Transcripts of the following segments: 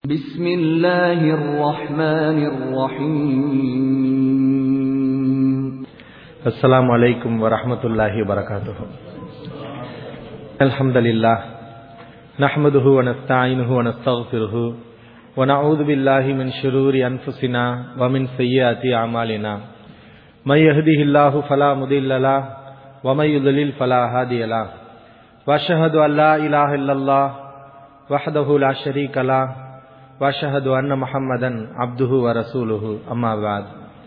بسم الله الرحمن الرحيم السلام عليكم ورحمة الله وبركاته. الحمد لله نحمده ونستعينه ونستغفره ونعوذ بالله من شرور أنفسنا ومن سيئات أعمالنا من يهده الله فلا مضل له ومن يضلل فلا هادي له وأشهد أن لا إله إلا الله وحده لا شريك له وأشهد أن محمدا عبده ورسوله أما بعد.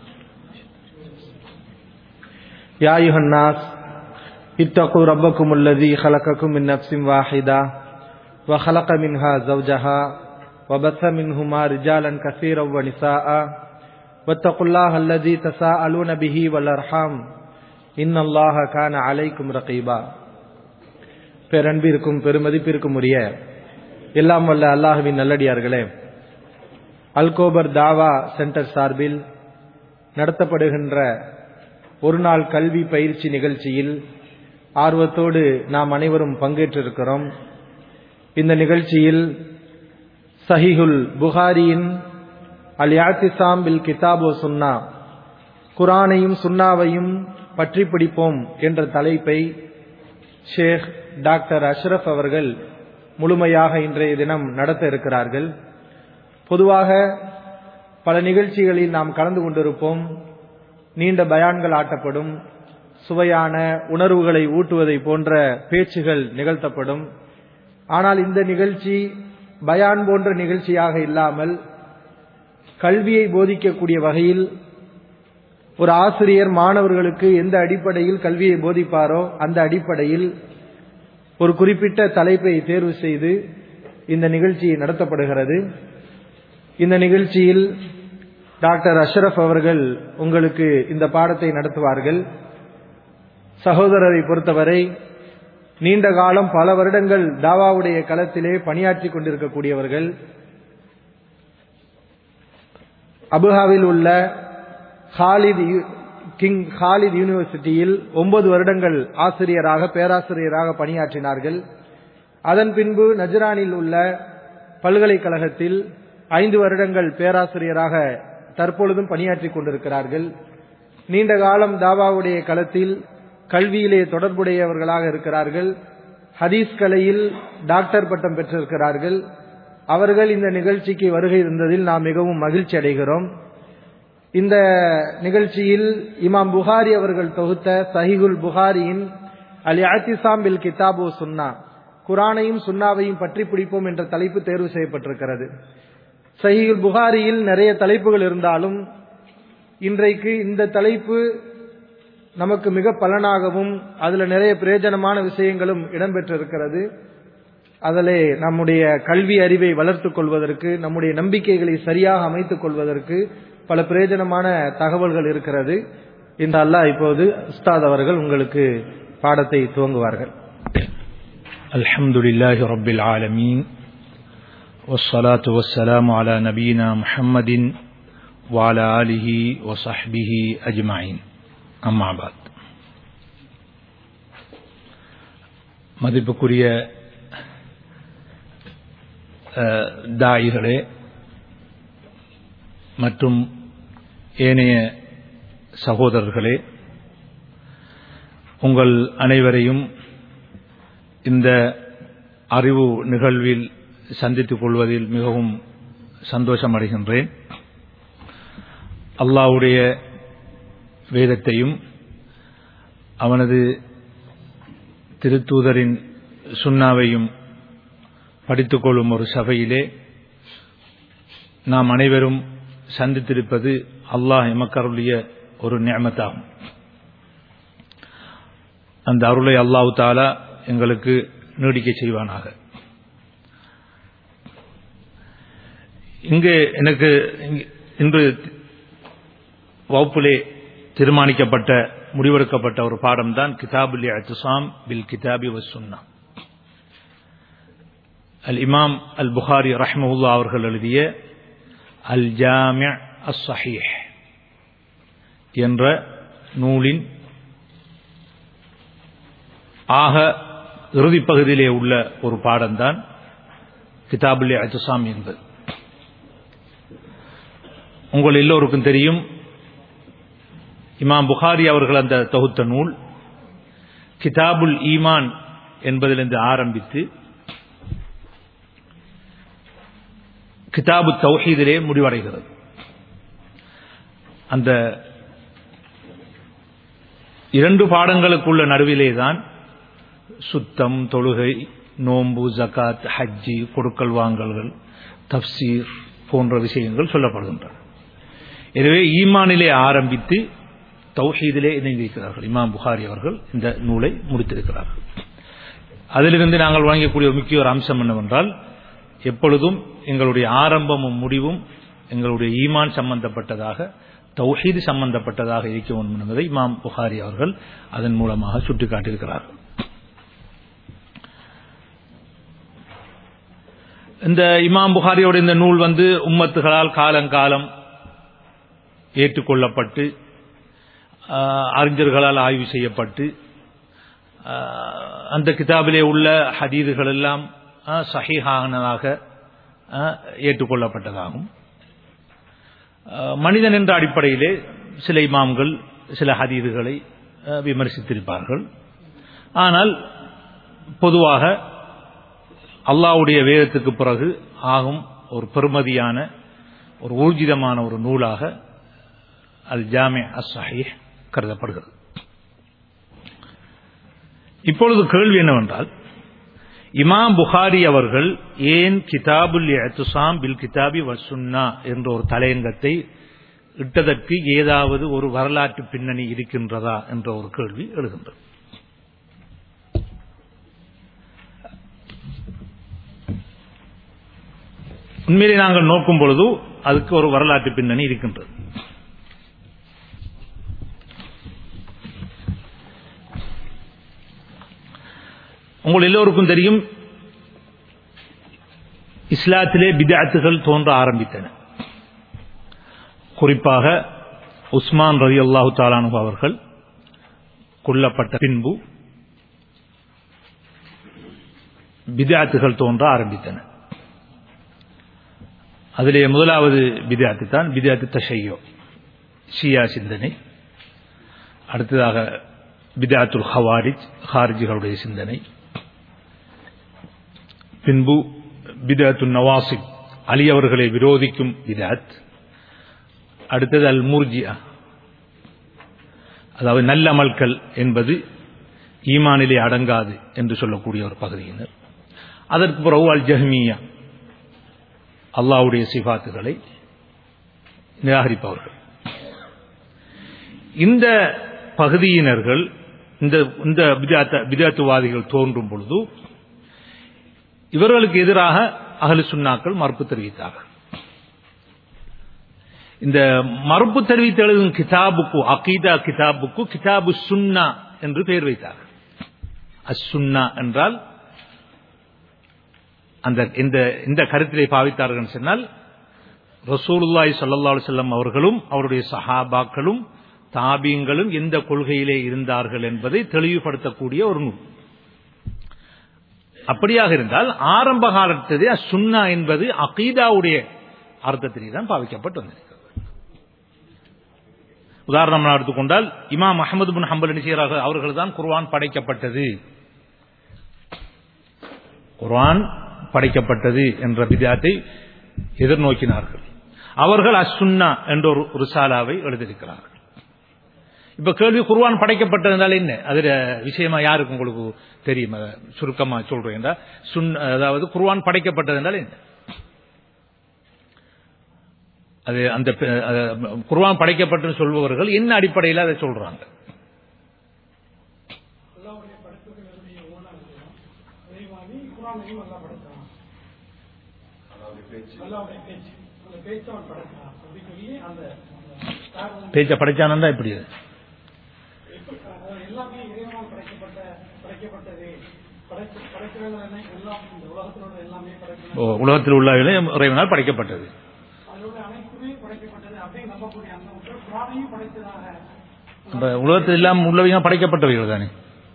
يا أيها الناس اتقوا ربكم الذي خلقكم من نفس واحدة وخلق منها زوجها وبث منهما رجالا كثيرا ونساء واتقوا الله الذي تساءلون به والأرحام إن الله كان عليكم رقيبا. பேரன்பிற்கும் பெருமதிப்பிற்கும் உரிய எல்லாம் வல்ல அல்லாஹ்வின் நல்லடியார்களே, அல்கோபர் தாவா சென்டர் சார்பில் நடத்தப்படுகின்ற ஒரு நாள் கல்வி பயிற்சி நிகழ்ச்சியில் ஆர்வத்தோடு நாம் அனைவரும் பங்கேற்றிருக்கிறோம். இந்த நிகழ்ச்சியில் சஹீஹுல் புகாரியின் அல்-இஅ்திஸாம் பில் கிதாப் வ சுன்னா, குர்ஆனையும் சுன்னாவையும் பற்றி பிடிப்போம் என்ற தலைப்பை ஷேக் டாக்டர் அஷ்ரஃப் அவர்கள் முழுமையாக இன்றைய தினம் நடத்த இருக்கிறார்கள். பொதுவாக பல நிகழ்ச்சிகளில் நாம் கலந்து கொண்டிருப்போம். நீண்ட பயான்கள் ஆட்டப்படும், சுவையான உணர்வுகளை ஊட்டுவதை போன்ற பேச்சுகள் நிகழ்த்தப்படும். ஆனால் இந்த நிகழ்ச்சி பயான் போன்ற நிகழ்ச்சியாக இல்லாமல் கல்வியை போதிக்கக்கூடிய வகையில் ஒரு ஆசிரியர் மாணவர்களுக்கு எந்த அடிப்படையில் கல்வியை போதிப்பாரோ அந்த அடிப்படையில் ஒரு குறிப்பிட்ட தலைப்பை தேர்வு செய்து இந்த நிகழ்ச்சி நடத்தப்படுகிறது. இந்த நிகழ்ச்சியில் டாக்டர் அஷ்ரஃப் அவர்கள் உங்களுக்கு இந்த பாடத்தை நடத்துவார்கள். சகோதரரை பொறுத்தவரை நீண்ட காலம் பல வருடங்கள் தாவாவுடைய களத்திலே பணியாற்றி கொண்டிருக்கக்கூடியவர்கள். அபுஹாவில் உள்ள கிங் ஹாலித் யூனிவர்சிட்டியில் 9 வருடங்கள் ஆசிரியராக பேராசிரியராக பணியாற்றினார்கள். அதன் பின்பு நஜ்ரானில் உள்ள பல்கலைக்கழகத்தில் 5 வருடங்கள் பேராசிரியராக தற்பொழுதும் பணியாற்றி கொண்டிருக்கிறார்கள். நீண்ட காலம் தாவாவுடைய களத்தில் கல்வியிலே தொடர்புடையவர்களாக இருக்கிறார்கள். ஹதீஸ் கலையில் டாக்டர் பட்டம் பெற்றிருக்கிறார்கள். அவர்கள் இந்த நிகழ்ச்சிக்கு வருகை இருந்ததில் நாம் மிகவும் மகிழ்ச்சி அடைகிறோம். இந்த நிகழ்ச்சியில் இமாம் புகாரி அவர்கள் தொகுத்த சஹீஹுல் புகாரியின் அல்-இஅ்திஸாம் பில் கிதாப் வ சுன்னா, குர்ஆனையும் சுன்னாவையும் பற்றி பிடிப்போம் என்ற தலைப்பு தேர்வு செய்யப்பட்டிருக்கிறது. சஹீஹுல் புகாரியில் நிறைய தலைப்புகள் இருந்தாலும் இன்றைக்கு இந்த தலைப்பு நமக்கு மிக பலனாகவும் அதில் நிறைய பிரயோஜனமான விஷயங்களும் இடம்பெற்றிருக்கிறது. அதிலே நம்முடைய கல்வி அறிவை வளர்த்துக் கொள்வதற்கு, நம்முடைய நம்பிக்கைகளை சரியாக அமைத்துக் கொள்வதற்கு பல பிரயோஜனமான தகவல்கள் இருக்கிறது. இந்த அல்லாஹ் இப்போது உஸ்தாத் அவர்கள் உங்களுக்கு பாடத்தை துவங்குவார்கள். அல்ஹம்துலில்லாஹி ரப்பில் ஆலமீன் வஸ்ஸலாத்து வஸ்ஸலாமு அலா நபியினா முஹம்மதின் வ அலா ஆலிஹி வ ஸஹ்பிஹி அஜ்மஈன். அம்மா பஅத். மதிப்புக்குரிய தாயிகளே மற்றும் ஏனைய சகோதரர்களே, உங்கள் அனைவரையும் இந்த அறிவு நிகழ்வில் சந்தித்துக் கொள்வதில் மிகவும் சந்தோஷம் அடைகின்றேன். அல்லாஹ்வுடைய வேதத்தையும் அவனது திருத்தூதரின் சுன்னாவையும் படித்துக் கொள்ளும் ஒரு சபையிலே நாம் அனைவரும் சந்தித்திருப்பது அல்லாஹ் எமக்கருளிய ஒரு நிஅமத்தாகும். அந்த அருளை அல்லாஹ் தஆலா எங்களுக்கு நீடிக்க செய்வானாக. இங்கே எனக்கு இன்று வகுப்பிலே தீர்மானிக்கப்பட்ட முடிவெடுக்கப்பட்ட ஒரு பாடம்தான் கிதாபுல் இஅ்திஸாம் பில் கிதாபி வ சுன்னா. அல் இமாம் அல் புகாரி ரஹ்மஹுல்லாஹ் அவர்கள் எழுதிய அல் ஜாமி' அஸ்-ஸஹீஹ் என்ற நூலின் ஆக இறுதிப் பகுதியிலே உள்ள ஒரு பாடம்தான் கிதாபுல் இஅ்திஸாம் என்பது. உங்கள் எல்லோருக்கும் தெரியும், இமாம் புகாரி அவர்கள் அந்த தொகுத்த நூல் கிதாபுல் ஈமான் என்பதிலிருந்து ஆரம்பித்து கிதாபு தௌஹீதிலே முடிவடைகிறது. அந்த 2 பாடங்களுக்குள்ள நடுவிலேதான் சுத்தம், தொழுகை, நோன்பு, ஜகாத், ஹஜ்ஜி, கொடுக்கல் வாங்கல்கள், தப்சீர் போன்ற விஷயங்கள் சொல்லப்படுகின்றன. எனவே ஈமானிலே ஆரம்பித்து தௌஹீதிலே இணைந்திருக்கிறார்கள் இமாம் புகாரி அவர்கள் இந்த நூலை முடித்திருக்கிறார்கள். அதிலிருந்து நாங்கள் வழங்கக்கூடிய முக்கிய ஒரு அம்சம் என்னவென்றால், எப்பொழுதும் எங்களுடைய ஆரம்பமும் முடிவும் எங்களுடைய ஈமான் சம்பந்தப்பட்டதாக, தௌஹீது சம்பந்தப்பட்டதாக இருக்க வேண்டும் என்பதை இமாம் புகாரி அவர்கள் அதன் மூலமாக சுட்டிக்காட்டியிருக்கிறார்கள். இந்த இமாம் புகாரியோட இந்த நூல் உம்மத்துகளால் காலங்காலம் ஏற்றுக்கொள்ளப்பட்டு அறிஞர்களால் ஆய்வு செய்யப்பட்டு அந்த கிதாபிலே உள்ள ஹதீதுகள் எல்லாம் சஹீஹானதாக ஏற்றுக்கொள்ளப்பட்டதாகும். மனிதன் என்ற அடிப்படையிலே சில இமாம்கள் சில ஹதீதுகளை விமர்சித்திருப்பார்கள். ஆனால் பொதுவாக அல்லாஹ்வுடைய வேதத்துக்கு பிறகு ஆகும் ஒரு பெருமதியான ஒரு ஊர்ஜிதமான ஒரு நூலாக அல் ஜாமி அஸ்-ஸஹீஹ் கருதப்படுகிறது. இப்பொழுது கேள்வி என்னவென்றால், இமாம் புகாரி அவர்கள் ஏன் கிதாபுல் இஅ்திஸாம் பில் கிதாபி வஸ் சுன்னா என்ற ஒரு தலையங்கத்தை இட்டதற்கு ஏதாவது ஒரு வரலாற்று பின்னணி இருக்கின்றதா என்ற ஒரு கேள்வி எழுகின்றது. உண்மையிலே நாங்கள் நோக்கும் பொழுது அதுக்கு ஒரு வரலாற்று பின்னணி இருக்கின்றது. உங்கள் எல்லோருக்கும் தெரியும், இஸ்லாத்திலே பித்அத்துகள் தோன்ற ஆரம்பித்தன. குறிப்பாக உஸ்மான் ரலியல்லாஹு தஆலா அன்ஹு அவர்கள் கொல்லப்பட்ட பின்பு பித்அத்துகள் தோன்ற ஆரம்பித்தன. அதிலே முதலாவது பித்அத்து தான் பித்அத்து தஷய்யு, ஷியா சிந்தனை. அடுத்ததாக பித்அத்துல் ஹவாரிஜ், ஹாரிஜிகளுடைய சிந்தனை. பின்பு பித்அத்து நவாசிப், அலி அவர்களை விரோதிக்கும் பித்அத். அடுத்தது அல் முர்ஜியா, அதாவது நல்லமல்கள் என்பது ஈமானிலே அடங்காது என்று சொல்லக்கூடிய ஒரு பகுதியினர். அதற்கு பிறகு அல் ஜஹ்மியா, அல்லாஹ்வுடைய சிஃபாத்துகளை நிராகரிப்பவர்கள். இந்த பகுதியினர்கள், இந்த பித்அத்துவாதிகள் தோன்றும் பொழுது இவர்களுக்கு எதிராக அஹ்லு சுன்னாக்கள் மறுப்பு தெரிவித்தார்கள். இந்த மறுப்பு தெரிவித்து எழுதும் கிதாபுக்கு, அகீதா கிதாபுக்கு கிதாபு சுன்னா என்று பெயர் வைத்தார்கள். அஸ்-சுன்னா என்றால் அந்த இந்த கருத்திலே பாவித்தார்கள் சொன்னால், ரசூலுல்லாஹி ஸல்லல்லாஹு அலைஹி வஸல்லம் அவர்களும் அவருடைய சஹாபாக்களும் தாபீங்களும் எந்த கொள்கையிலே இருந்தார்கள் என்பதை தெளிவுபடுத்தக்கூடிய ஒரு நூல். அப்படியாக இருந்தால் ஆரம்ப காலத்திலே சுன்னா என்பது அகீதாவுடைய அர்த்தத்திலே தான் பாவிக்கப்பட்டு வந்திருக்கிறது. உதாரணம் எடுத்துக்கொண்டால், இமாம் அஹ்மது பின் ஹம்பல் செய்கிறார்கள், அவர்கள் தான் குர்ஆன் படைக்கப்பட்டது, குர்ஆன் படைக்கப்பட்டது என்ற பித்அத்தை எதிர்நோக்கினார்கள். அவர்கள் அஸ்-சுன்னா என்ற ஒரு ரிசாலாவை எழுதியிருக்கிறார்கள். இப்ப கேள்வி, குர்ஆன் படைக்கப்பட்டது என்றால் என்ன? அதுல விஷயமா யாருக்கு உங்களுக்கு தெரியும்? சுருக்கமா சொல்றேன். அதாவது குர்ஆன் படைக்கப்பட்டது என்றால் என்ன? அது அந்த குர்ஆன் படைக்கப்பட்டது சொல்பவர்கள் என்ன அடிப்படையில் அதை சொல்றாங்க? பேச்ச படைச்சானந்தா இப்படி உலகத்தில் உள்ள இறைவனால் படைக்கப்பட்டது. உலகத்தில் எல்லாம் உள்ளவையா படைக்கப்பட்டவைகள் தானே.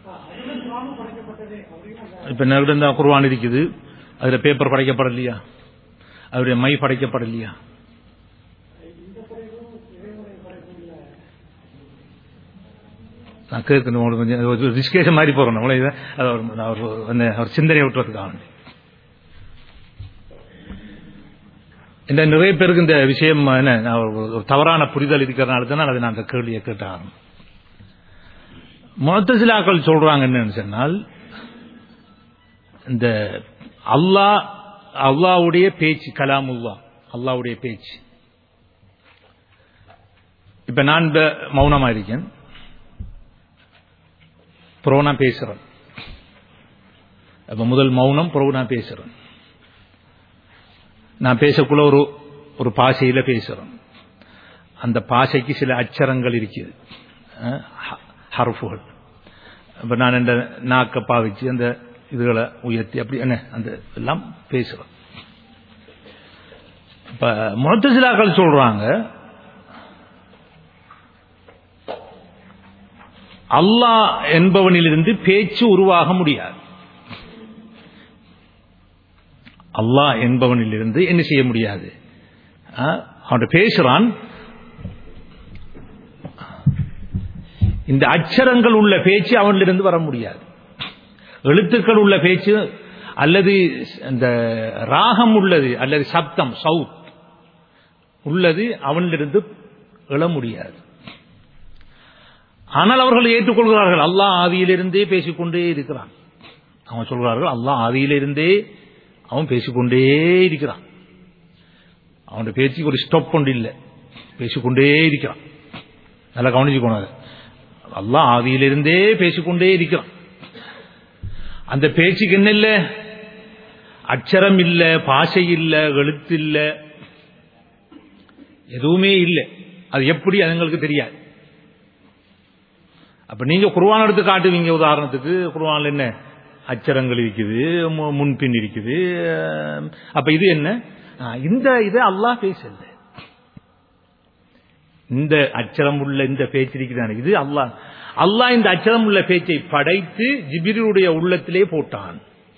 இப்ப நேரடி குர்ஆன் இருக்குது, அதுல பேப்பர் படைக்கப்படலையா? அவருடைய மை படைக்கப்படலையா? நான் கேட்கணும் கொஞ்சம் ஒரு டிஸ்கஷன் மாதிரி போறேன் அவர் சிந்தனையை விட்டுறதுக்காக. இந்த நிறைய பேருக்கு இந்த விஷயம் என்ன ஒரு தவறான புரிதல் இருக்கிறதுனால தான் அதை நான் அந்த கேள்வியை கேட்டாங்க. முஅத்தஸிலாக்கள் சொல்றாங்க என்னன்னு சொன்னால், இந்த அல்லாஹ்வுடைய பேச்சு, கலாமுல்லா, அல்லாஹ்வுடைய பேச்சு. இப்ப நான் மௌனமா இருக்கேன், பிறகு நான் பேசுறேன். அப்ப முதல் மௌனம், பிறகு நான் பேசுறேன். நான் பேசக்குள்ள ஒரு பாஷையில பேசுறேன். அந்த பாஷைக்கு சில அச்சரங்கள் இருக்குது, ஹர்ஃபுகள். இப்ப நான் இந்த நாக்க பாவிச்சு அந்த இதுகளை உயர்த்தி அப்படி என்ன அந்த எல்லாம் பேசுறேன். இப்ப முஅத்தஸிலாக்கள் சொல்றாங்க, அல்லாஹ் என்பவனிலிருந்து பேச்சு உருவாக முடியாது. அல்லாஹ் என்பவனிலிருந்து என்ன செய்ய முடியாது, அவன் பேசுறான். இந்த அச்சரங்கள் உள்ள பேச்சு அவனிலிருந்து வர முடியாது. எழுத்துக்கள் உள்ள பேச்சு அல்லது இந்த ராகம் உள்ளது அல்லது சப்தம் சவுத் உள்ளது அவனிலிருந்து எழ முடியாது. ஆனால் அவர்கள் ஏற்றுக்கொள்கிறார்கள், அல்லாஹ் ஆதியிலிருந்தே பேசிக்கொண்டே இருக்கிறான். அவங்க சொல்கிறார்கள், அல்லாஹ் ஆதியிலிருந்தே அவன் பேசிக்கொண்டே இருக்கிறான். அவனுடைய பேச்சுக்கு ஒரு ஸ்டாப் கொண்டு இல்லை, பேசிக்கொண்டே இருக்கிறான். நல்லா கவனிச்சுக்கோங்க, அல்லாஹ் ஆதியிலிருந்தே பேசிக்கொண்டே இருக்கிறான். அந்த பேச்சுக்கு என்ன இல்லை, அச்சரம் இல்லை, பாஷை இல்லை, எழுத்து இல்லை, எதுவுமே இல்லை. அது எப்படி அது எங்களுக்கு தெரியாது. அப்ப நீங்க குர்ஆன் எடுத்து காட்டுவீங்க, உதாரணத்துக்கு குர்ஆன்ல என்ன அச்சரங்கள் இருக்குது, முன்பின் இருக்குது. அப்ப இது என்ன, இந்த இது அல்லாஹ் பேசல. இந்த அச்சரம் உள்ள இந்த பேச்சு இருக்கிறான், இது அல்லாஹ் இந்த அச்சரம் உள்ள பேச்சை படைத்து ஜிப்ரீலுடைய உள்ளத்திலே போட்டான்.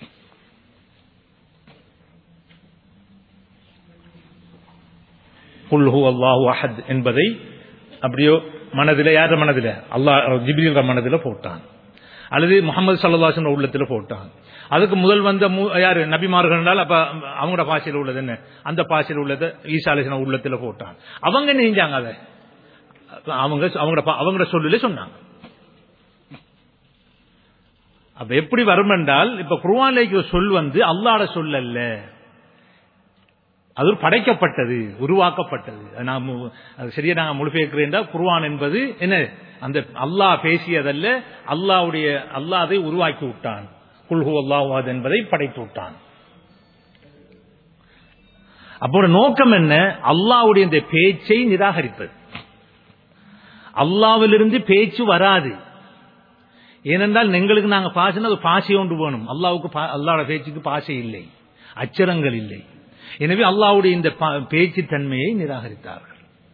குல் ஹுவல்லாஹு அஹத் என்பதை அப்படியோ மனதில, யார மனதில, அல்லாஹ் ஜிப்ரீல் மனதில போட்டான், அல்லது முஹம்மது ஸல்லல்லாஹு அலைஹி வஸல்லம் உள்ளத்துல போட்டான். அதுக்கு முதல் வந்த யாரு நபிமார்கள் என்றால் அப்ப அவங்களோட பாஷையில் உள்ளது என்ன, அந்த பாஷையில் உள்ளது ஈசா அலைஹிஸ்ஸலாம் உள்ளத்துல போட்டான். அவங்க என்ன செஞ்சாங்க, அதை அவங்களோட சொல்லிலே சொன்னாங்க. அப்ப எப்படி வரும் என்றால், இப்ப குர்ஆன்ல சொல் வந்து அல்லாஹ்வோட சொல் அல்ல, அது படைக்கப்பட்டது, உருவாக்கப்பட்டது. அது சரியா நாங்க மொழிபெயர்க்கிறேன், குர்ஆன் என்பது என்ன, அந்த அல்லாஹ் பேசியதல்ல, அல்லாஹ் அதை உருவாக்கி விட்டான். குல் ஹுவல்லாஹு அஹத் என்பதை படைத்து விட்டான். அப்போ நோக்கம் என்ன, அல்லாஹ்வுடைய இந்த பேச்சை நிராகரிப்பது. அல்லாஹ்விலிருந்து பேச்சு வராது. ஏனென்றால் எங்களுக்கு நாங்க பாஷைனா அது பாஷை ஒன்று வேணும். அல்லாஹ்வோட பேச்சுக்கு பாஷை இல்லை, அச்சரங்கள் இல்லை. எனவே அல்லாஹ்வுடைய இந்த பேச்சு தன்மையை நிராகரித்தார்கள்.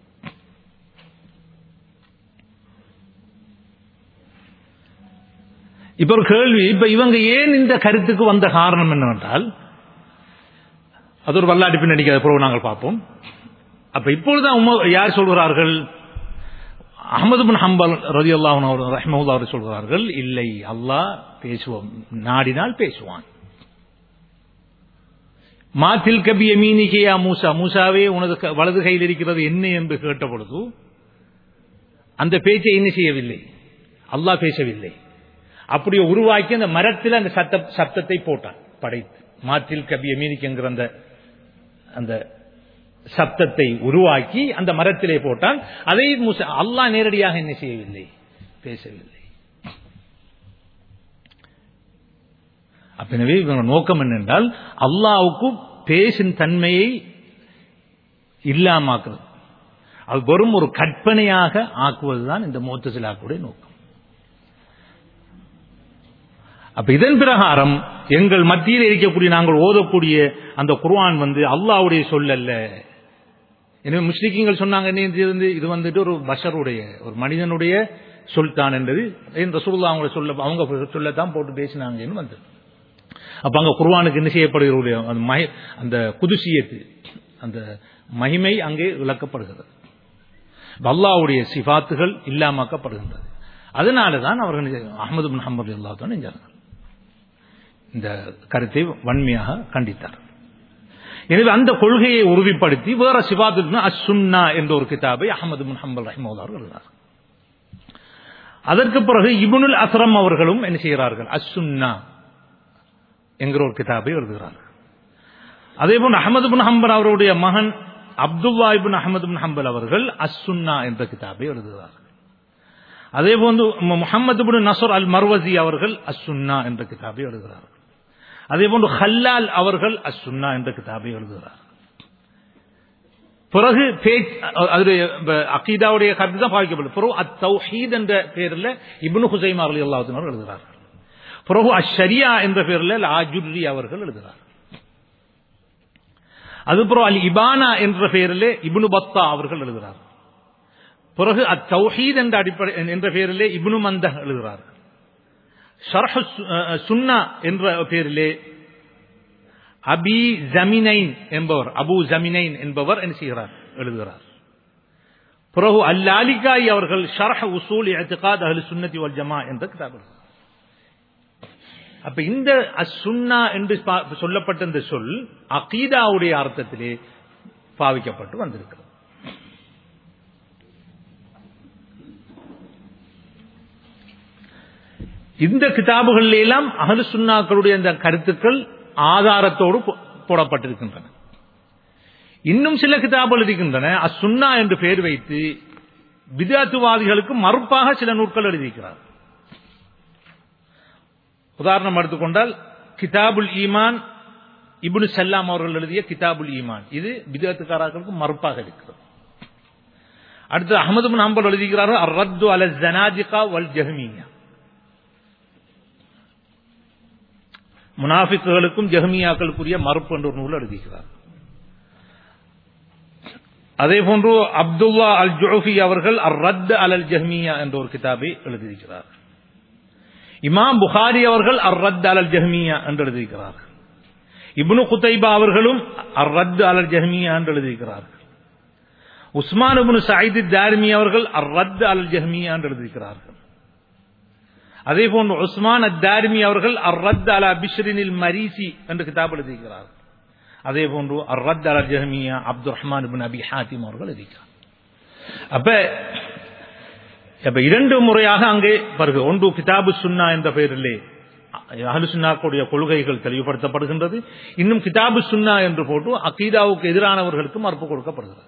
இப்ப ஒரு கேள்வி, இப்ப இவங்க ஏன் இந்த கருத்துக்கு வந்த காரணம் என்னவென்றால், அது ஒரு வரலாற்று பின்னணிக்கு பிறகு நாங்கள் பார்ப்போம். அப்ப இப்பொழுதுதான் யார் சொல்கிறார்கள், அஹ்மது பின் ஹம்பல் ரலியல்லாஹு அன்ஹு ரஹ்மத்துல்லாஹி அவர்கள் சொல்கிறார்கள், இல்லை, அல்லாஹ் பேசுவோம், நாடினால் பேசுவான். மாத்தில் கபி யமீனிகே யா மூசா, மூசாவே உனது வலது கையில் இருக்கிறது என்ன என்று கேட்ட பொழுது அந்த பேச்சை என்ன செய்யவில்லை, அல்லாஹ் பேசவில்லை. அப்படியே உருவாக்கி அந்த மரத்தில் அந்த சப்தத்தை போட்டான், படைத்து மாத்தில் கபி யமீனிக் என்கிற அந்த சப்தத்தை உருவாக்கி அந்த மரத்திலே போட்டான். அதை அல்லாஹ் நேரடியாக என்ன செய்யவில்லை, பேசவில்லை. எனவே இவங்க நோக்கம் என்னென்றால், அல்லாஹ்வுக்கு பேசும் தன்மையை இல்லாமாக்குறது, அது வெறும் ஒரு கற்பனையாக ஆக்குவதுதான் இந்த முஅத்தஸிலாக்களுடைய நோக்கம். அப்ப இதன் பிரகாரம் எங்கள் மத்தியில் இருக்கக்கூடிய நாங்கள் ஓதக்கூடிய அந்த குர்ஆன் வந்து அல்லாஹ்வுடைய சொல் அல்ல. எனவே முஸ்லிம்கள் சொன்னாங்க, இது வந்துட்டு ஒரு பஷருடைய, ஒரு மனிதனுடைய சொல் தான் என்றது ரசூலுல்லாஹ் அவங்க சொல்லத்தான் போட்டு பேசினாங்கன்னு வந்து. அப்ப அங்க குர்ஆனுக்கு என்ன செய்யப்படுகிற அந்த குதுசியத்து, அந்த மகிமை அங்கே விளக்கப்படுகிறது. அல்லாஹ்வுடைய சிஃபாத்துகள் இல்லாமக்கப்படுகின்றது. அதனாலதான் அவர்கள் அஹ்மது பின் ஹம்பல் ரலியல்லாஹு அன்ஹு நெஞ்சார்கள் இந்த கருத்தை வன்மையாக கண்டித்தார். எனவே அந்த கொள்கையை உறுதிப்படுத்தி வேற சிவாத்துல் அஸ்-சுன்னா என்ற ஒரு கிதாபை அஹ்மது பின் ஹம்பல் ரஹிமஹுல்லாஹ் அவர்கள் எழுதினார். அதற்கு பிறகு இப்னுல் அஸ்ரம் அவர்களும் என்ன செய்கிறார்கள், அஸ்-சுன்னா என்கிற ஒரு கிதாபை எழுதுகிறார்கள். அதேபோல் அஹ்மது பின் ஹம்பல் அவருடைய மகன் அப்துல்லா இப்னு அஹ்மது பின் ஹம்பல் அவர்கள் அஸ்-சுன்னா என்ற கிதாபை எழுதுகிறார்கள். அதேபோன்று முஹம்மது இப்னு நஸ்ர் அல் மர்வசி அவர்கள் அஸ்-சுன்னா என்ற கிதாபை எழுதுகிறார்கள். அதேபோன்று ஹல்லால் அவர்கள் அஸ்-சுன்னா என்ற கிதாபை எழுதுகிறார்கள். பிறகு அகீதாவுடைய கருத்து தான் பாதிக்கப்படும். பிறகு அத்-தௌஹீத் என்ற பெயரில் இப்னு ஹுஸைமா ரலியல்லாஹு அன்ஹு அவர்கள் எழுதுகிறார்கள். பிறகு அஷ்-ஷரியா என்ற பெயரில் ஆஜுர்ரி அவர்கள் எழுதுகிறார்கள். அதுபோல் அல் இபானா என்ற பெயரிலே இப்னு பத்தா அவர்கள் எழுதுகிறார்கள். பிறகு அத்-தௌஹீத் என்ற அடிப்படை என்ற பெயரிலே இப்னு மந்தஹ் எழுதுகிறார்கள். ஷர்ஹ் சுன்னா என்ற பெயரிலே அபு ஜமினைன் என்பவர் என்ன செய்கிறார், எழுதுகிறார். பிறகு அல்-லாலிகாய் அவர்கள் ஷர்ஹ் உசூல் இஅ்திகாத் அஹ்லு சுன்னத்தி வல் ஜமாஅ என்ற கிதாப் எழுதுகிறார். அப்ப இந்த அஸ்-சுன்னா என்று சொல்லப்பட்ட இந்த சொல் அகீதாவுடைய அர்த்தத்திலே பாவிக்கப்பட்டு வந்திருக்கிறது. இந்த கிதாபுகள் எல்லாம் அஹ்லு சுன்னாக்களுடைய இந்த கருத்துக்கள் ஆதாரத்தோடு போடப்பட்டிருக்கின்றன. இன்னும் சில கிதாபுகள் இருக்கின்றன அஸ்-சுன்னா என்று பெயர் வைத்து பித்அத்துவாதிகளுக்கு மறுப்பாக சில நூல்கள் எழுதியிருக்கிறார். உதாரணம் எடுத்துக்கொண்டால் கிதாபுல் ஈமான், இப்னு சல்லாம் அவர்கள் எழுதிய கிதாபுல் ஈமான், இது பித்அத்துக்காரர்களுக்கு மறுப்பாக இருக்கிறது. அடுத்து அஹ்மது பின் ஹம்பல் எழுதுகிறார்கள் அர்-ரத்து அலா ஸனாதிகா வல் ஜஹ்மிய்யா, முனாஃபிக்குகளுக்கும் ஜஹ்மியாக்களுக்குரிய மறுப்பு என்ற ஒரு நூல் எழுதுகிறார். அதே போன்று அப்துல்லா அல் ஜுஃபி அவர்கள் அர்-ரத் அலல் ஜஹ்மிய்யா என்ற ஒரு கிதாபை எழுதியிருக்கிறார். இமாம் புகாரி அவர்கள் அர்-ரத் அலல் ஜஹ்மிய்யா என்று எழுதியிருக்கிறார்கள். இப்னு குதைபா அவர்களும் அர்-ரத் அலல் ஜஹ்மிய்யா என்று எழுதியிருக்கிறார்கள். உஸ்மான் இப்னு சயீத் தாரிமி அவர்கள் அர்-ரத் அலல் ஜஹ்மிய்யா என்று எழுதியிருக்கிறார்கள். அதே போன்று உஸ்மான் அத்-தாரிமி அவர்கள் அர்-ரத் அலா பிஷ்ரினில் மரீசி என்ற கிதாப் எழுதியிருக்கிறார்கள். அதே போன்று அர்-ரத் அலல் ஜஹ்மிய்யா அப்துர் ரஹ்மான் இப்னு அபி ஹாத்திம் அவர்கள் எழுதியிருக்கிறார். அப்ப இரண்டு முறையாக அங்கே வருகிறது. ஒன்று கிதாபு சுன்னா என்ற பெயரிலே அஹ்லு சுன்னாக்களுடைய கொள்கைகள் தெளிவுபடுத்தப்படுகின்றது. இன்னும் கிதாபு சுன்னா என்று போட்டு அகீதாவுக்கு எதிரானவர்களுக்கு மறுப்பு கொடுக்கப்படுகிறது.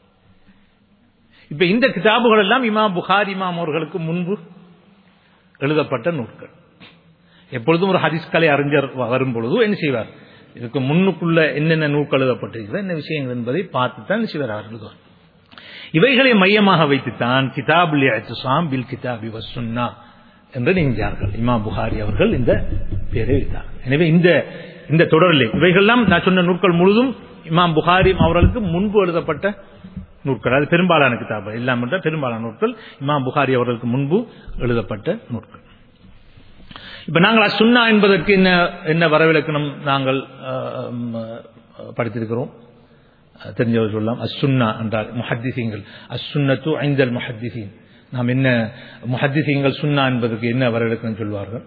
இப்ப இந்த கிதாபுகள் எல்லாம் இமாம் புகாரி இமாம் அவர்களுக்கு முன்பு எழுதப்பட்ட நூல்கள். எப்பொழுதும் ஒரு ஹதீஸ் கலை அறிஞர் வரும் பொழுது என்ன செய்வார், இதுக்கு முன்னுக்குள்ள என்னென்ன நூல்கள் எழுதப்பட்டிருக்கிறது, என்ன விஷயங்கள் என்பதை பார்த்துத்தான் செய்வார் எழுதுவார். இவைகளை மையமாக வைத்துத்தான் கிதாபுல் இஅ்திஸாம் பில் கிதாபி வஸ் சுன்னா என்று நெஞ்சார்கள் இமாம் புகாரி அவர்கள் இந்த பெயரை வைத்தார்கள். எனவே இந்த தொடரிலே இவைகள்லாம் நான் சொன்ன நூல்கள் முழுதும் இமாம் புகாரி அவர்களுக்கு முன்பு எழுதப்பட்ட நூல்கள். அது பெரும்பாலான கிதாபு எல்லாம் பெரும்பாலான நூல்கள் இமாம் புகாரி அவர்களுக்கு முன்பு எழுதப்பட்ட நூல்கள். இப்ப நாங்கள் அஸ்-சுன்னா என்பதற்கு என்ன வரவிலக்கணம் நாங்கள் படித்திருக்கிறோம், தெரிஞ்சவர் சொல்லலாம். அஸ்-சுன்னா என்றால் முஹத்திஸீன்கள், அஸ்-சுன்னத்து இன்தல் முஹத்திஸீன். நாம் என்ன முஹத்திஸீன்கள் சுன்னா என்பதற்கு என்ன வரவிலக்கணம் சொல்வார்கள்?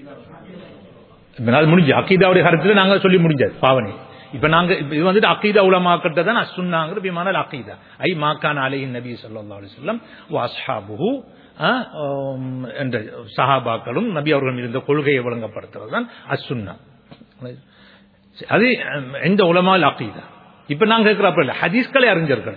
அது முடிஞ்சு அகீதாவுடைய கருத்துல நாங்க சொல்லி முடிஞ்சது பாவனை. இப்ப நாங்க இது வந்துட்டு அகீதா உலமாக்கிட்ட தான் அஸ்-சுன்னாங்கிற பிமானல் அகீதா ஐ மாகான அலைஹின் நபி ஸல்லல்லாஹு அலைஹி வஸல்லம் வ அஸ்ஹாபுஹு என்ற சஹாபாக்களும் நபி அவர்கள் இருந்த கொள்கையை வழங்கப்படுத்துறது தான் அஸ்-சுன்னா. அது எந்த உலமால் அகீதா. இப்ப நாங்க கேட்கிறப்ப ஹதீஸ்களை அறிஞர்கள்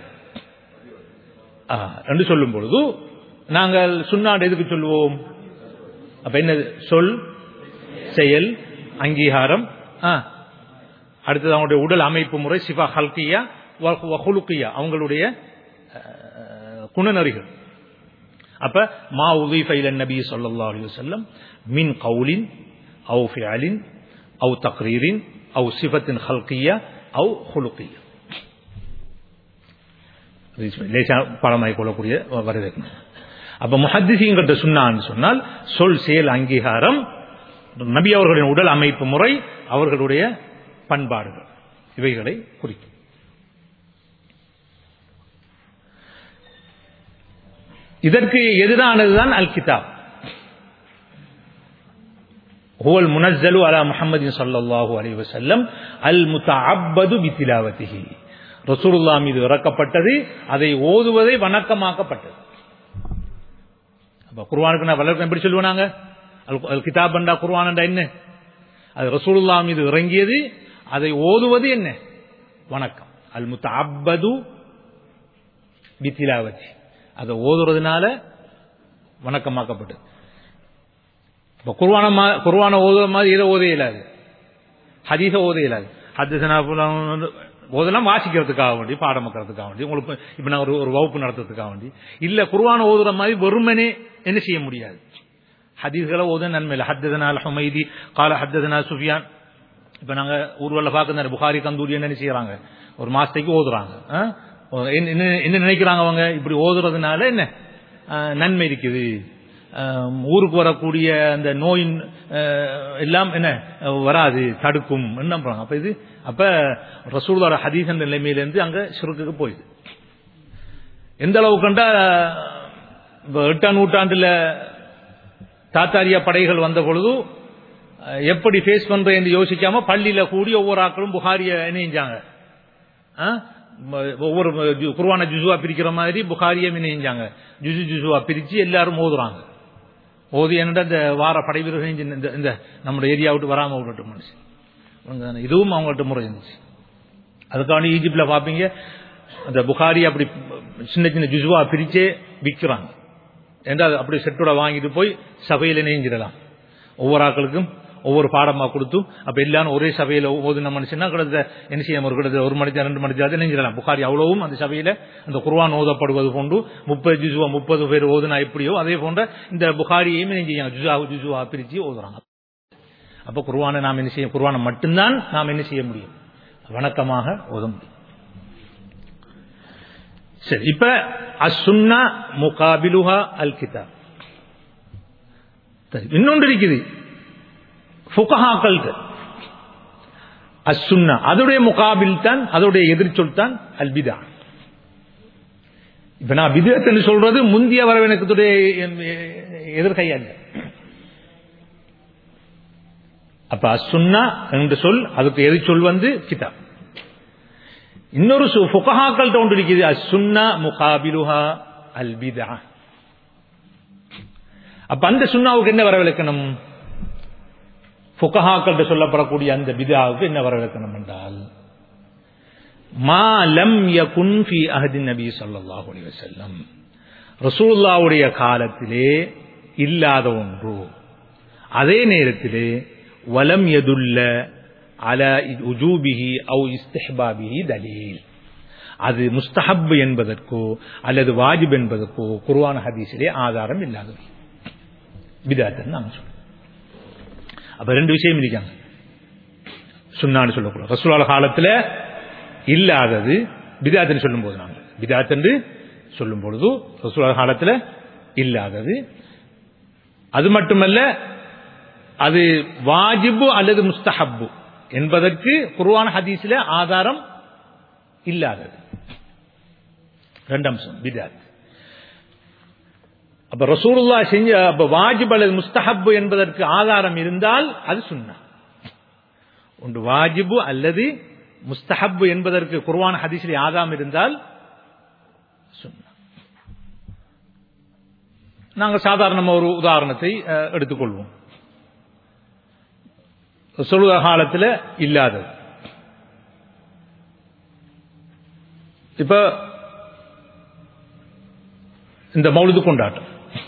என்று சொல்லும் பொழுது நாங்கள் சுன்னா எதுக்கு சொல்லுவோம்? அப்ப என்ன சொல், செயல், அங்கீகாரம், அடுத்தது அவங்களுடைய உடல் அமைப்பு முறை, சிஃபா ஹல்கியா வஹுலுகியா, அவங்களுடைய குணநெறிகள். அப்ப மா உதீஃப இல நபி ஸல்லல்லாஹு அலைஹி வஸல்லம் மின் கௌலின் அவ் ஃபிஅலின் அவ் தக்ரீரின் அவ் சிஃபத்தின் ஹல்கியா அவ் ஹுலுகியா, பாடமாய் கொள்ளக்கூடிய வரவேற்கணும். அப்ப முஹத்திஸீன்கிட்ட சுன்னான்னு சொன்னால் சொல், செயல், அங்கீகாரம், நபி அவர்களின் உடல் அமைப்பு முறை, அவர்களுடைய பண்பாடுகள், இவைகளை குறிக்கும். இதற்கு எதிரானதுதான் அல் கிதாப். ஹுவல் முனஸ்ஸலு அலா முஹம்மதின் ஸல்லல்லாஹு அலைஹி வஸல்லம் அல் முத்தஅப்பது பிதிலாவதிஹி. ரசூலுல்லாஹ் மீது இறக்கப்பட்டது, அதை ஓதுவதை வணக்கமாக்கப்பட்டது. அப்ப குர்ஆனுக்கு நான் வழக்கம் எப்படி சொல்லுவாங்க? அல் கிதாபண்டா குர்ஆனண்டா என்ன? அது ரசூலுல்லாஹ் மீது இறங்கியது, அதை ஓதுவது என்ன? வணக்கம். அல் முத்தஅப்பது பிதிலாவதி, அதை ஓதுறதுனால வணக்கமாக்கப்பட்டது. இப்ப குர்ஆன ஓதுற மாதிரி எதை ஓத இயலாது, ஹதீஸ ஓத இயலாது. ஹதீஸனா ஓதெல்லாம் வாசிக்கிறதுக்காக வேண்டி, பாடம் வைக்கிறதுக்காக வேண்டி, உங்களுக்கு இப்ப நான் ஒரு வகுப்பு நடத்துறதுக்காக வேண்டி இல்ல. குர்ஆன ஓதுற மாதிரி வெறுமனே என்ன செய்ய முடியாது. ஹதீஸ்களை ஓத நன்மை இல்லை. ஹத்ததனா அல் ஹுமைதி கால ஹத்ததனா சுஃபியான். இப்ப நாங்க ஊர்வல பார்க்க புகாரி கந்தூரி என்ன செய்யறாங்க, ஒரு மாசத்துக்கு ஓதுறாங்க. என்ன நினைக்கிறாங்க அவங்க, இப்படி ஓதுறதுனால என்ன நன்மை இருக்குது, ஊருக்கு வரக்கூடிய அந்த நோயின் எல்லாம் என்ன வராது, தடுக்கும் என்ன. அப்ப ரசூலுல்லாஹ் ஹதீஸ் என்ற நிலைமையிலிருந்து அங்க ஷிர்க்குக்கு போயிது. எந்த அளவுக்கு கண்டா 8ஆம் நூற்றாண்டுல தாத்தாரியா படைகள் வந்த பொழுது எப்படி ஃபேஸ் பண்ற என்று யோசிக்காம பள்ளியில கூடி ஒவ்வொரு ஆக்களும் புகாரிய இணைஞ்சாங்க. ஒவ்வொரு குர்ஆன ஜுஸுவா பிரிக்கிற மாதிரி புகாரியை இணைஞ்சாங்க. ஜுஸுவா பிரிச்சு எல்லாரும் ஓதுறாங்க. ஓதி என்ன இந்த வார படை வீரர்கள் இந்த நம்முடைய ஏரியா விட்டு வராம விடட்டும் மனுஷன், இதுவும் அவங்கள்ட்ட முறை இருந்துச்சு. அதுக்காண்டி ஈஜிப்ட்ல பாப்பீங்க அந்த புகாரி அப்படி சின்ன சின்ன ஜுஸுவா பிரிச்சே விற்கிறாங்க. ஏன்னா அப்படி செட்டோட வாங்கிட்டு போய் சபையில இணைஞ்சிடலாம். ஒவ்வொரு ஆக்களுக்கும் ஒவ்வொரு பாடமா கொடுத்து அப்ப எல்லாரும் ஒரே சபையில ஓதுன மனுஷன்னா கிட்ட என்ன செய்ய கிட்ட 1 மணி 2 மணி இணைஞ்சிடலாம். புகாரி அவ்வளவும் அந்த சபையில அந்த குர்ஆன் ஓதப்படுவது போன்று 30 ஜுஸுவா 30 பேர் ஓதுனா எப்படியோ அதே போன்ற இந்த புகாரியையும் ஜுஸுவா பிரிச்சு ஓதுறாங்க. அப்ப குர்ஆனை நாம் என்ன செய்ய, குர்ஆனை மட்டும்தான் நாம் என்ன செய்ய முடியும், வணக்கமாக ஓத முடியும். சரி, இப்ப அஸ்ஸுன்னா முகாபிலுஹா அல் கிதாப். இன்னொன்று இருக்குது ஃபுகஹாக்கள். அஸ்ஸுன்னா அதோடைய முகாபில் தான், அதோடைய எதிர்ச்சொல் தான் அல் பிதா. இப்ப நான் பிதஅத் என்று சொல்றது முந்திய வரவேற்கத்துடைய எதிர்கை அல்ல. அப்ப அஸ்ஸுன்னா என்ற சொல் அதுக்கு எதிர்ச்சொல் கிதாப். இன்னொரு ஃபுகஹாக்கள் ஒன்று இருக்குது அஸ்ஸுன்னா முகாபிலுஹா அல் பிதா. அப்ப அந்த சுன்னாவுக்கு என்ன வரவிலக்கணம், ஃபுகஹாக்கள் சொல்லப்படக்கூடிய அந்த பிதாவுக்கு என்ன வரவிலக்கணம் என்றால் மா லம் யகுன் ஃபீ அஹ்தி நபி ஸல்லல்லாஹு அலைஹி வஸல்லம், ரசூலுல்லாஹ்வுடைய காலத்திலே இல்லாத ஒன்று, அதே நேரத்திலே வலம் யதுல்ல அலா உஜூபிஹி அவ் இஸ்திஹ்பாபிஹி தலீல், அது முஸ்தஹப் என்பதற்கோ அல்லது வாஜிப் என்பதற்கோ குர்ஆன் ஹதீஸிலே ஆதாரம் இல்லாதது பிதஅத் நாம சொல்றோம். அப்ப ரெண்டு விஷயம் இருக்காங்க. சுன்னான்னு சொல்லக்கூடாது, ரசூலுல்லாஹ் காலத்துல இல்லாதது பிதஅத்னு சொல்லும்போது, நாங்கள் பிதஅத் என்று சொல்லும் பொழுது ரசூலுல்லாஹ் காலத்துல இல்லாதது, அது மட்டுமல்ல அது வாஜிபு அல்லது முஸ்தஹப் என்பதற்கு குர்ஆன் ஹதீஸில ஆதாரம் இல்லாதது. ரெண்டு அம்சம் பிதஅத். அப்ப ரசூலுல்லாஹ் செஞ்ச வாஜிப் அல்லது முஸ்தஹப் என்பதற்கு ஆதாரம் இருந்தால் அது சுன்னா. ஒன்று வாஜிபு அல்லது முஸ்தஹப் என்பதற்கு குர்ஆன் ஹதீஸிலே ஆதாரம் இருந்தால் சுன்னா. நாங்கள் சாதாரண ஒரு உதாரணத்தை எடுத்துக்கொள்வோம். ரசூலுல்லாஹ் காலத்தில் இல்லாதது. இப்ப இந்த மௌலிது கொண்டாட்டம்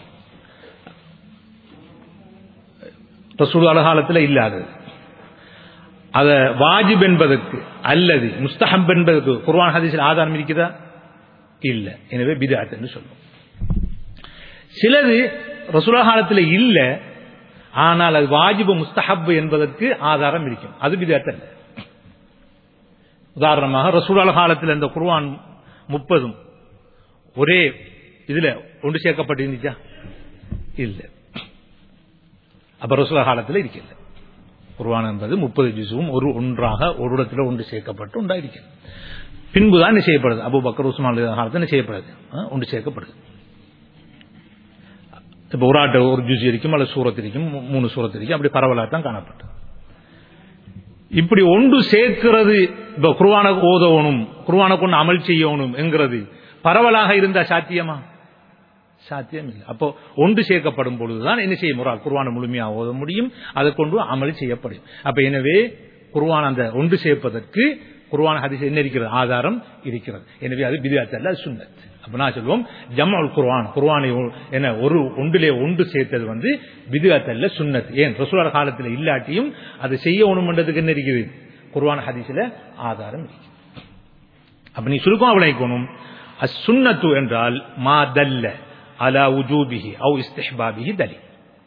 ரசூலுல்லாஹ் காலத்தில் இல்லாதது, அத வாஜிப் என்பதற்கு அல்லது முஸ்தஹப் என்பதற்கு குர்ஆன் ஹதீஸில் ஆதாரம் இருக்குதா? இல்ல. எனவே பிதஅத் என்று சொல்லுவோம். சிலது ரசூலுல்லாஹ் காலத்தில் இல்ல, ஆனால் அது வாஜிபு முஸ்தஹப் என்பதற்கு ஆதாரம் இருக்கும், அது பிதஅத் அல்ல. உதாரணமாக ரசூலுல்லாஹ் காலத்தில் இந்த குர்ஆன் 30 ஒரே இதுல ஒன்று சேர்க்கப்பட்டிருந்துச்சா? இல்ல. அப்ப ரசூலுல்லாஹ் காலத்தில் இருக்கல. குர்ஆன் என்பது 30 ஜுஸும் ஒன்றாக ஒரு இடத்துல ஒன்று சேர்க்கப்பட்டு உண்டாயிருக்கிறது. பின்புதான் செய்யப்படுது. அபூபக்கர் உஸ்மான் காலத்தில் செய்யப்படுது, ஒன்று சேர்க்கப்படுது. இப்போ ஒரு ஆட்டு ஒரு ஜூஸ் இருக்கும் அல்லது சூரத் இருக்கும் 3 சூரத் இருக்கும் அப்படி பரவலாகத்தான் காணப்பட்டது. இப்படி ஒன்று சேர்க்கிறது இப்போ குர்ஆனை ஓதணும் குர்ஆனை கொண்டு அமல் செய்யணும் என்கிறது பரவலாக இருந்தா சாத்தியமா? சாத்தியம் இல்லை. அப்போ ஒன்று சேர்க்கப்படும் பொழுதுதான் என்ன செய்ய முடியும்? குர்ஆனை முழுமையாக ஓத முடியும், அதை கொண்டு அமல் செய்யப்படும். அப்ப எனவே குர்ஆன் அந்த ஒன்று சேர்ப்பதற்கு குர்ஆன் ஹதீஸ் என்ன இருக்கிறது? ஆதாரம் இருக்கிறது. எனவே அது பித்அத் அல்ல, சுன்னத். அப்ப நான் சொல்லுவோம் ஜம்உல் குர்ஆன் குர்ஆனை என்ன ஒரு ஒன்றிலே ஒன்று சேர்த்தது பித்அத் அல்ல, சுன்னத். ஏன் ரசூலுல்லாஹ் காலத்தில் இல்லாட்டியும் அது செய்யணும்ன்றதுக்கு என்ன இருக்குது? குர்ஆன் ஹதீஸ்ல ஆதாரம் இருக்கு. அப்ப நீ சுருக்கமா விளக்கணும், அஸ்-சுன்னத்து என்றால் மா தல்ல அலா உஜூபிஹி அவ் இஸ்திஹ்பாபிஹி தலீல்.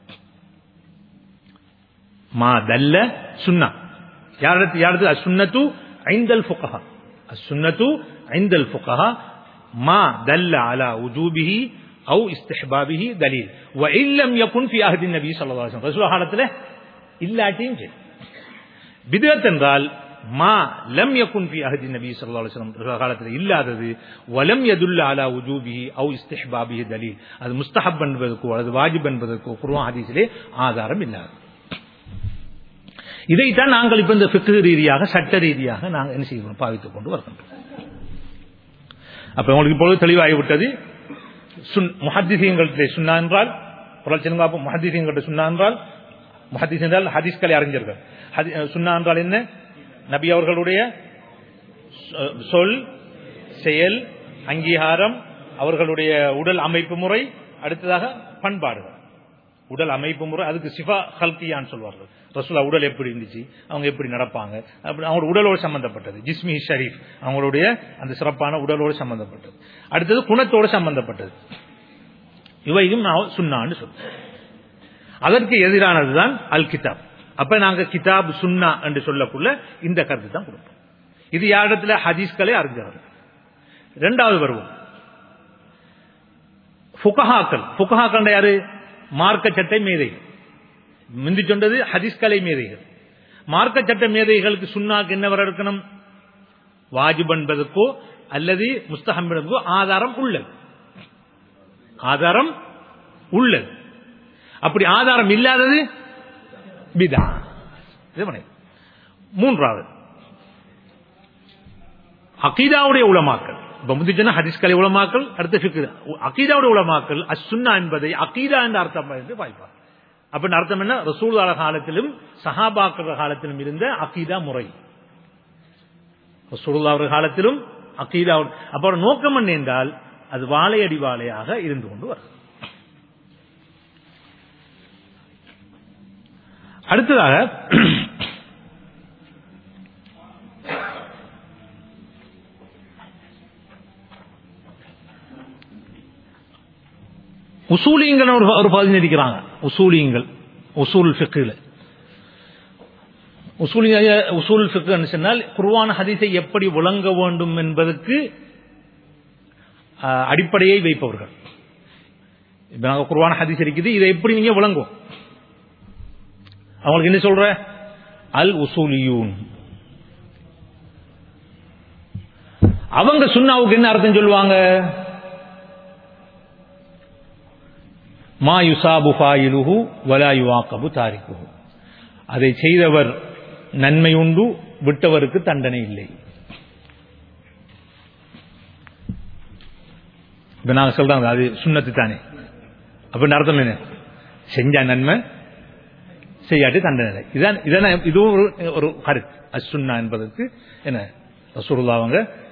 மா தல்ல சுன்னா யாரது? அஸ்-சுன்னத்து இன்தல் ஃபுகஹா. அஸ்-சுன்னத்து இன்தல் ஃபுகஹா மா தல்ல அலா உஜூபிஹி அவ் இஸ்திஹ்பாபிஹி தலீல் வ இல்லம் யகுன் ஃபி அஹ்தி நபி ஸல்லல்லாஹு அலைஹி வஸல்லம். ரசூலுல்லாஹ் காலத்துல இல்லாட்டியும் சரி. பித்அத் என்றால் மா லம் யகுன் ஃபி அஹ்தி நபி ஸல்லல்லாஹு அலைஹி வஸல்லம் காலத்தில் இல்லாதது வலம் யதுல்ல அலா உஜூபிஹி அவ் இஸ்திஹ்பாபிஹி தலீல். அது முஸ்தஹப் என்பதற்கோ அல்லது வாஜிப் என்பதற்கோ குர்ஆன் ஹதீஸிலே ஆதாரம் இல்லாது. இதைத்தான் நாங்கள் இப்ப இந்த ஃபிக்ஹ் ரீதியாக சட்ட ரீதியாக நாங்கள் என்ன செய்வோம்? பாவித்துக் கொண்டு வருகின்றோம். அப்ப உங்களுக்கு இப்பொழுது தெளிவாகிவிட்டது. முஹத்திஸீன்களிலே சுன்னா என்றால் முஹத்திஸீன்களிலே சுன்னா என்றால் முஹத்திஸ் என்றால் ஹதீஸ்களை அறிஞர்கள். சுன்னா என்றால் என்ன? நபி அவர்களுடைய சொல், செயல், அங்கீகாரம், அவர்களுடைய உடல் அமைப்பு முறை, அடுத்ததாக பண்பாடுகள். உடல் அமைப்பு முறை அதுக்கு சிஃபா ஹல்கியான்னு சொல்வார்கள். ரசூலுல்லாஹ் உடல் எப்படி இருந்துச்சு, அவங்க எப்படி நடப்பாங்க, அவங்களோட உடலோடு சம்பந்தப்பட்டது. ஜிஸ்மி ஷரீஃப் அவங்களுடைய அந்த சிறப்பான உடலோடு சம்பந்தப்பட்டது. அடுத்தது குணத்தோடு சம்பந்தப்பட்டது. இவையும் சுன்னான்னு சொல்றோம். அதற்கு எதிரானதுதான் அல் கிதாப். அப்ப நாங்க கிதாப் சுன்னா என்று சொல்லக்குள்ள இந்த கருத்து தான் கொடுப்போம். இது யாரிடத்துல? ஹதீஸ்களே அறிஞர்கள். இரண்டாவது வருவோம் ஃபுகஹாக்கள். ஃபுகஹாக்கள் யாரு? மார்க்க சட்ட மேதைகள். முந்தி சொன்னது ஹதீஸ்களை மேதைகள். மார்க்க சட்ட மேதைகளுக்கு சுன்னாக்கு என்ன வர இருக்கணும்? வாஜிப் என்பதற்கோ அல்லது முஸ்தஹப் என்பதற்கோ ஆதாரம் உள்ளது. ஆதாரம் உள்ளது. அப்படி ஆதாரம் இல்லாதது பிதா. மூன்றாவது அகீதாவுடைய உலமாக்கள். இப்ப முந்தி சொன்ன ஹதீஸ்களை உலமாக்கள், அடுத்த ஃபிக்ஹ். அகீதாவுடைய உலமாக்கள் அஸ்-சுன்னா என்பதை அகீதா என்ற அர்த்தம் என்று பாய்ப்பார். அப்படின்னு அர்த்தம் என்ன? ரசூலுல்லாஹ் காலத்திலும் சஹாபாக்கள் காலத்திலும் இருந்த அகீதா முறை. ரசூலுல்லாஹ் காலத்திலும் அகீதா. அப்ப நோக்கம் என்ன என்றால் அது வாழையடி வாழையாக இருந்து கொண்டு வரும். அடுத்ததாக உசூலியங்கள் ஒரு பகுதி இருக்கிறாங்க. உசூலியங்கள் உசூல் ஃபிக்ஹ்ல உசூல் ஃபிக்ஹ் சொன்னால் குர்ஆன் ஹதீஸை எப்படி விளங்க வேண்டும் என்பதற்கு அடிப்படையை வைப்பவர்கள். இப்ப நாங்க குர்ஆன் ஹதீஸ் இருக்குது, இதை எப்படி நீங்க விளங்குவோம்? அவங்களுக்கு என்ன சொல்ற? அல் உசூலியூன். அவங்க சுன்னாவுக்கு என்ன அர்த்தம் சொல்லுவாங்க? மா யுசாபு ஃபாயிலுஹு வலா யுஆகபு தாரிகுஹு. அதை செய்தவர் நன்மை உண்டு, விட்டவருக்கு தண்டனை இல்லை. இப்ப நாங்க சொல்றாங்க அது சுன்னத்து தானே. அப்படின்னு அர்த்தம் என்ன? செஞ்சா நன்மை, செய்யாட்டி தண்டனை. இதான் இதுவும் ஒரு கருத்து. அஸ்-சுன்னா என்பதற்கு என்ன? ரசூலுல்லாஹ்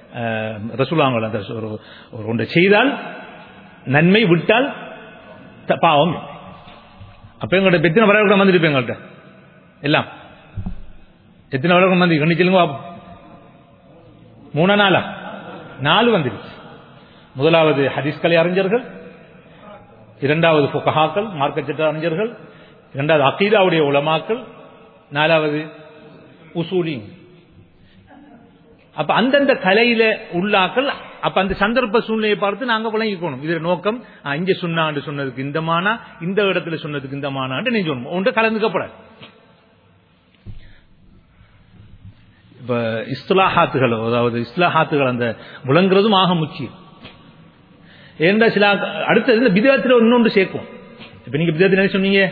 ஒன்றை செய்தால் நன்மை, விட்டால் பாவம். அப்ப எங்கள்கிட்ட எத்தனை வரவர்கள் வந்துருப்பேன்? எங்கள்கிட்ட எல்லாம் எத்தனை வரவர்கள் வந்து கண்டிச்சலுங்க? 3 4 வந்துருச்சு. முதலாவது ஹதீஸ்களை அறிஞர்கள், இரண்டாவது ஃபுகஹாக்கள் மார்க்க சட்ட அறிஞர்கள், இரண்டாவது அகீதாவுடைய உலமாக்கள், நாலாவது உசூலின். அப்ப அந்தந்த கலையில உள்ளாக்கள். அப்ப அந்த சந்தர்ப்ப சூழ்நிலையை பார்த்து நாங்க விளங்கிக்கணும். இதுல நோக்கம் இங்க சொன்னாண்டு சொன்னதுக்கு இந்த மானா, இந்த இடத்துல சொன்னதுக்கு இந்த மானாண்டு நீங்க சொல்லணும். ஒன்று கலந்துக்கப்படாது. இப்ப இஸ்லாஹாத்துகள், அதாவது இஸ்லாஹாத்துகள் அந்த விளங்குறதும் ஆக முக்கியம். ஏன்னா சில அடுத்தது பித்அத்துல இன்னொன்று சேர்க்கும். இப்ப நீங்க பிதஅத் என்ன சொன்னீங்க?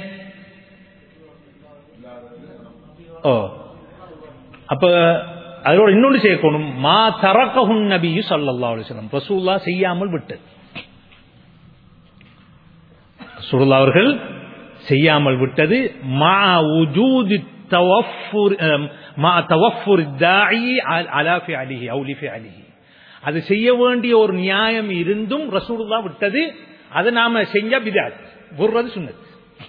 அப்ப அதோட இன்னொன்று சேர்க்கணும், மா தரக்கஹுன் நபி ஸல்லல்லாஹு அலைஹி வஸல்லம், ரசூலுல்லாஹ் செய்யாமல் விட்டது. ரசூலுல்லாஹ் அவர்கள் செய்யாமல் விட்டது மா வஜூதி தவஃபுர் மா தவஃபுர் தாஇ அலா ஃபிஅலிஹி அவு லி ஃபிஅலிஹி, அது செய்ய வேண்டிய ஒரு நியாயம் இருந்தும் ரசூலுல்லாஹ் விட்டது. அதை நாம செஞ்சா பிதஅத், விடுறது சுன்னத்.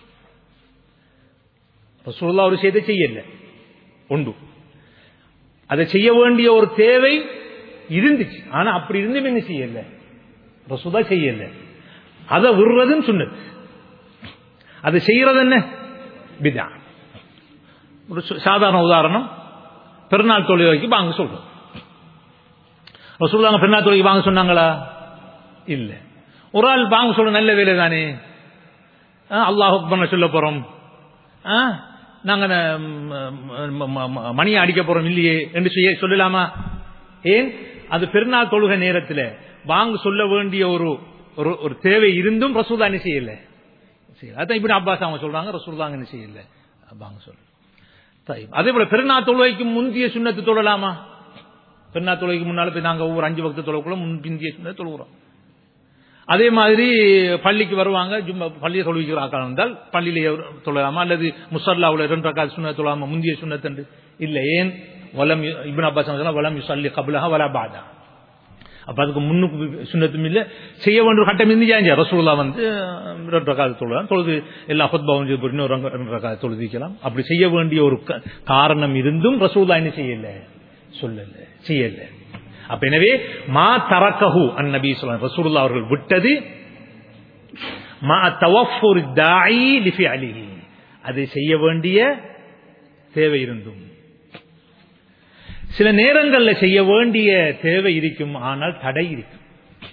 ரசூலுல்லாஹ் ஒரு செய்தி செய்யல உண்டு, அதை செய்ய வேண்டிய ஒரு தேவை இருந்துச்சு, ஆனா அப்படி இருந்தும் என்ன செய்யல, ரசூலுல்லாஹ் செய்யல. அதை விடுறதுன்னு சுன்னத், அது செய்யறது என்ன பிதஅத். ஒரு சாதாரண உதாரணம், பெருநாள் தொழுகைக்கு வாங்க சொல்றோம். ரசூலுல்லாஹ் பெருநாள் தொழுகைக்கு வாங்க சொன்னாங்களா? இல்ல. ஒரு ஆள் வாங்க சொல்ல நல்ல வேலை தானே, அல்லாஹ் அக்பர் சொல்ல போறோம், நாங்க மணியை அடிக்க போறோம் இல்லையே என்று சொல்லலாமா? ஏன்? அது பெருநாள் தொழுகை நேரத்தில் வாங்க சொல்ல வேண்டிய ஒரு தேவை இருந்தும் ரசூலுல்லாஹ் என்ன செய்யல. அதான் இப்னு அப்பாஸ் அவங்க சொல்றாங்க, ரசூலுல்லாஹ் என்ன செய்யல வாங்க சொல்ல. அதே போல பெருநாள் தொழுகைக்கு முந்திய சுன்னத்து தொழலாமா? பெருநாள் தொழுகைக்கு முன்னால போய் நாங்க ஒவ்வொரு 5 வக்து தொழக்குள்ள முன்பிந்திய சுன்னத்து தொழுகிறோம். அதே மாதிரி பள்ளிக்கு வருவாங்க, பள்ளியை தொழுவிக்கிறாங்க இருந்தால் பள்ளியிலே தொழலாமா, அல்லது முஸல்லாவுல 2 ரக்காத் சுன்னத் தொழலாமா முந்திய சுன்னத்? இல்ல. ஏன்? வலம் இப்னு அப்பாஸ் சொன்னா வலம் யுஸல்லி கப்லஹா வலா பஅதா. அப்ப அதுக்கு முன்னுக்கு சுன்னத்தும் இல்ல, செய்ய வேண்டிய கட்டம் இருந்துச்சு. ரசூலுல்லாஹ் 2 ரக்காத் தொழலாம், தொழுது எல்லா ஹுத்பாவும் இன்னொரு 2 ரக்காத் தொழுதிக்கலாம். அப்படி செய்ய வேண்டிய ஒரு காரணம் இருந்தும் ரசூலுல்லாஹ் என்ன செய்யல, சொல்லல, செய்யல. அப்ப எனவே மா தரக்கஹு அன்-நபி ஸல்லல்லாஹு அலைஹி வஸல்லம், ரசூலுல்லாஹ் அவர்கள் விட்டது மா தவஃபுர் தாஇ லி ஃபிஅலிஹி, அதை செய்ய வேண்டிய தேவை இருந்தும். சில நேரங்களில் செய்ய வேண்டிய தேவை இருக்கும், ஆனால் தடை இருக்கும்.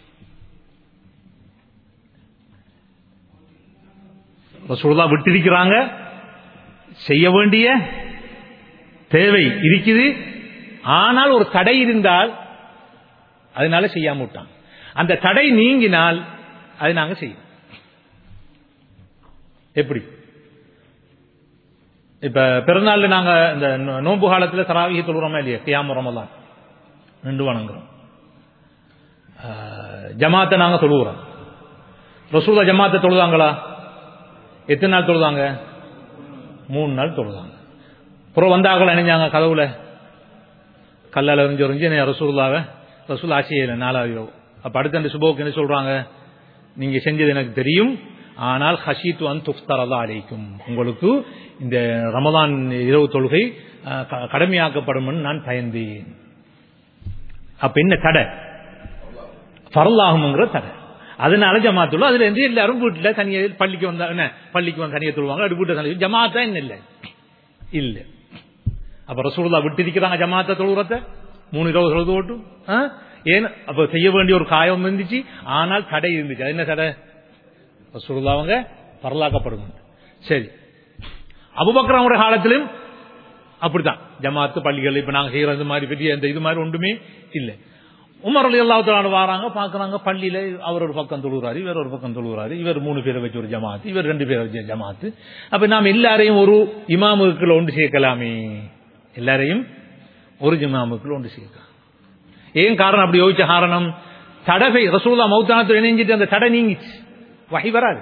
ரசூலுல்லாஹ் விட்டிருக்கிறாங்க, செய்ய வேண்டிய தேவை இருக்குது, ஆனால் ஒரு தடை இருந்தால் அதனால செய்யாம விட்டாங்க. அந்த தடை நீங்கினால் அதை நாங்க செய்யணும். எப்படி? இப்ப பெருநாள்ல நாங்க இந்த நோன்பு காலத்துல தராவீஹ் தொழுறோமா இல்லையா, கியாம் ரமலான் நின்று வணங்குறோம், ஜமாத்தை நாங்க தொழுகிறோம். ரசூலுல்லாஹ் ஜமாத்தை தொழுதாங்களா? எத்தனை நாள் தொழுதாங்க? 3 நாள் தொழுதாங்க. அப்புறம் வந்தாங்களா, நினைஞ்சாங்க கதவுல கல்லால எறிஞ்சு ரசூலுல்லாஹ்வை ரசூல் ஆட்சியில 4வது. அப்ப அடுத்த சுபோக்கு என்ன சொல்றாங்க, நீங்க செஞ்சது எனக்கு தெரியும், ஆனால் ஹஷீத்து அன் துஃப்தரத அலைக்கும், உங்களுக்கு இந்த ரமலான் இரவு தொழுகை கடமையாக்கப்படும் நான் பயந்தேன். அப்ப என்ன தடை? ஃபர்லாகும்ங்கிற தடை. அதனால ஜமாத்துள்ள அதுல இருந்து எல்லாரும் வீட்டுல தனியா பள்ளிக்கு வந்தா என்ன, பள்ளிக்கு வந்து தனியா தொழுவாங்க, அது வீட்டை தனியா. ஜமாத்தா என்ன இல்ல இல்ல. அப்ப ரசூலுல்லாஹ் விட்டிருக்கிறாங்க ஜமாத்தை தொழுறத 3 இரவு தொழுது ஓட்டும். ஏன்? அப்ப செய்ய வேண்டிய ஒரு காயம் இருந்துச்சு, ஆனால் தடை இருந்துச்சு. அது என்ன தடை? ரசூலுல்லாஹ் அவங்க பரலாக்கப்படும். சரி, அபூபக்கர் அவருடைய காலத்திலும் அப்படித்தான் ஜமாத்து பள்ளிகள் இப்ப நாங்க செய்யறது மாதிரி பெரிய இது மாதிரி ஒன்றுமே இல்லை. உமர் ரலியல்லாஹு தஆலா வராங்க, பாக்குறாங்க பள்ளியில அவர் ஒரு பக்கம் தொழுகிறாரு, இவர் ஒரு பக்கம் தொழுகிறாரு, இவர் 3 பேரை வச்சு ஒரு ஜமாத்து, இவர் 2 பேரை வச்சு ஜமாத்து. அப்ப நாம் எல்லாரையும் ஒரு இமாமுக்குள்ள ஒன்று சேர்க்கலாமே, எல்லாரையும் ஒரு இமாமுக்குள்ள ஒன்று சேர்க்கலாம். ஏன் காரணம்? அப்படி யோசிச்ச காரணம், தடவை ரசூலுல்லாஹ் மௌத்தானத்துல இணைஞ்சிட்டு அந்த தடை நீங்கிச்சு, வஹி வராது.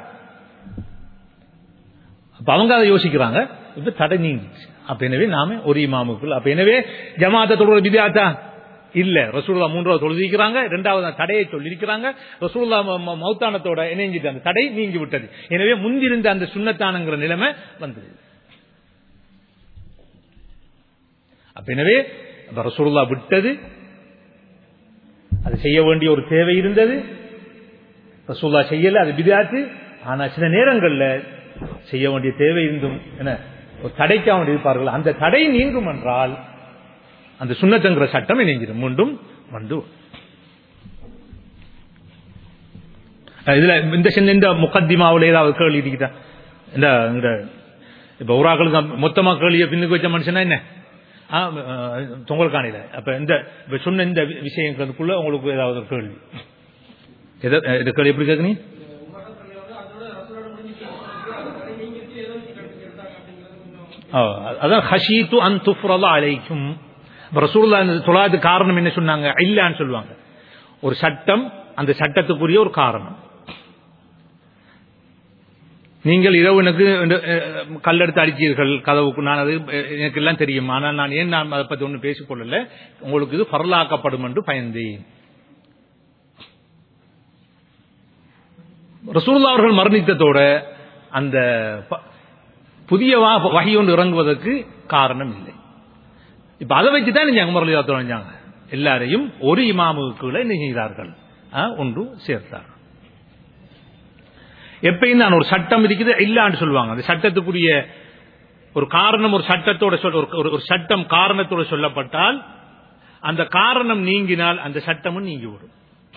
அப்ப அவங்க அதை யோசிக்கிறாங்க, இப்ப தடை நீங்கிச்சு. அப்ப எனவே நாம ஒரு இமாமுக்குள்ள, அப்ப எனவே ஜமாத்தை தொழுற பித்ஆத்தா இல்ல. ரசூலுல்லாஹ் 3வது தொழுதிக்கிறாங்க, 2வது தடையை சொல்லியிருக்கிறாங்க. ரசூலுல்லாஹ் மௌத்தானத்தோட இணைஞ்சிட்டு அந்த தடை நீங்கி விட்டது. எனவே முந்திருந்த அந்த சுன்னத்தானங்கிற நிலைமை வந்தது. அப்ப எனவே ரசூலுல்லாஹ் விட்டது, அது செய்ய வேண்டிய ஒரு தேவை இருந்தது, ரசூலுல்லாஹ் செய்யல, அது பித்ஆத். ஆனா சில நேரங்கள்ல செய்ய வேண்டிய தேவை இருந்தும் என்ன ஒரு தடைக்காக இருப்பார்கள். அந்த தடை நீங்கும் என்றால் அந்த சுன்னத்துங்கிற சட்டம் இணைஞ்சிடும், மீண்டும் வந்து. இதுல இந்த முகத்திமாவில் ஏதாவது கேள்வி இருக்குதா? இந்த இப்ப ஊராக்களுக்கு மொத்தமா கேள்வியை பின்னுக்கு வச்ச மனுஷனா என்ன தொங்கல் காணில. அப்ப இந்த சொன்ன இந்த விஷயங்களுக்குள்ள உங்களுக்கு ஏதாவது ஒரு கேள்வி? கேள்வி எப்படி கேட்குறீங்க? அதான் ஹஷீது அன் துஃப்ரத அலைக்கும். ரசூலுல்லாஹ் தொழாத காரணம் என்ன சொன்னாங்க? இல்லன்னு சொல்லுவாங்க. ஒரு சட்டம், அந்த சட்டத்துக்குரிய ஒரு காரணம். நீங்கள் இரவு எனக்கு கல்லெடுத்து அடிச்சீர்கள் கதவுக்கு, நான் அது எனக்கு எல்லாம் தெரியும், ஆனால் நான் அதை பற்றி ஒன்றும் பேசிக்கொள்ளல, உங்களுக்கு இது ஃபர்லாக்கப்படும் என்று பயந்தேன். ரசூலுல்லாஹ் அவர்கள் மரணித்ததோட அந்த புதிய வஹி ஒன்று இறங்குவதற்கு காரணம் இல்லை. இப்ப அதை வச்சுதான் உமர் ரலியல்லாஹு அன்ஹு எல்லாரையும் ஒரு இமாமுக்குள்ள என்ன செய்தார்கள்? ஒன்று சேர்த்தார். எப்பயும் தான் ஒரு சட்டம் இருக்குது இல்லான்னு சொல்லுவாங்க. அந்த சட்டத்துக்குரிய ஒரு காரணம் ஒரு சட்டத்தோட ஒரு சட்டம் காரணத்தோட சொல்லப்பட்டால் அந்த காரணம் நீங்கினால் அந்த சட்டமும் நீங்கிவிடும்.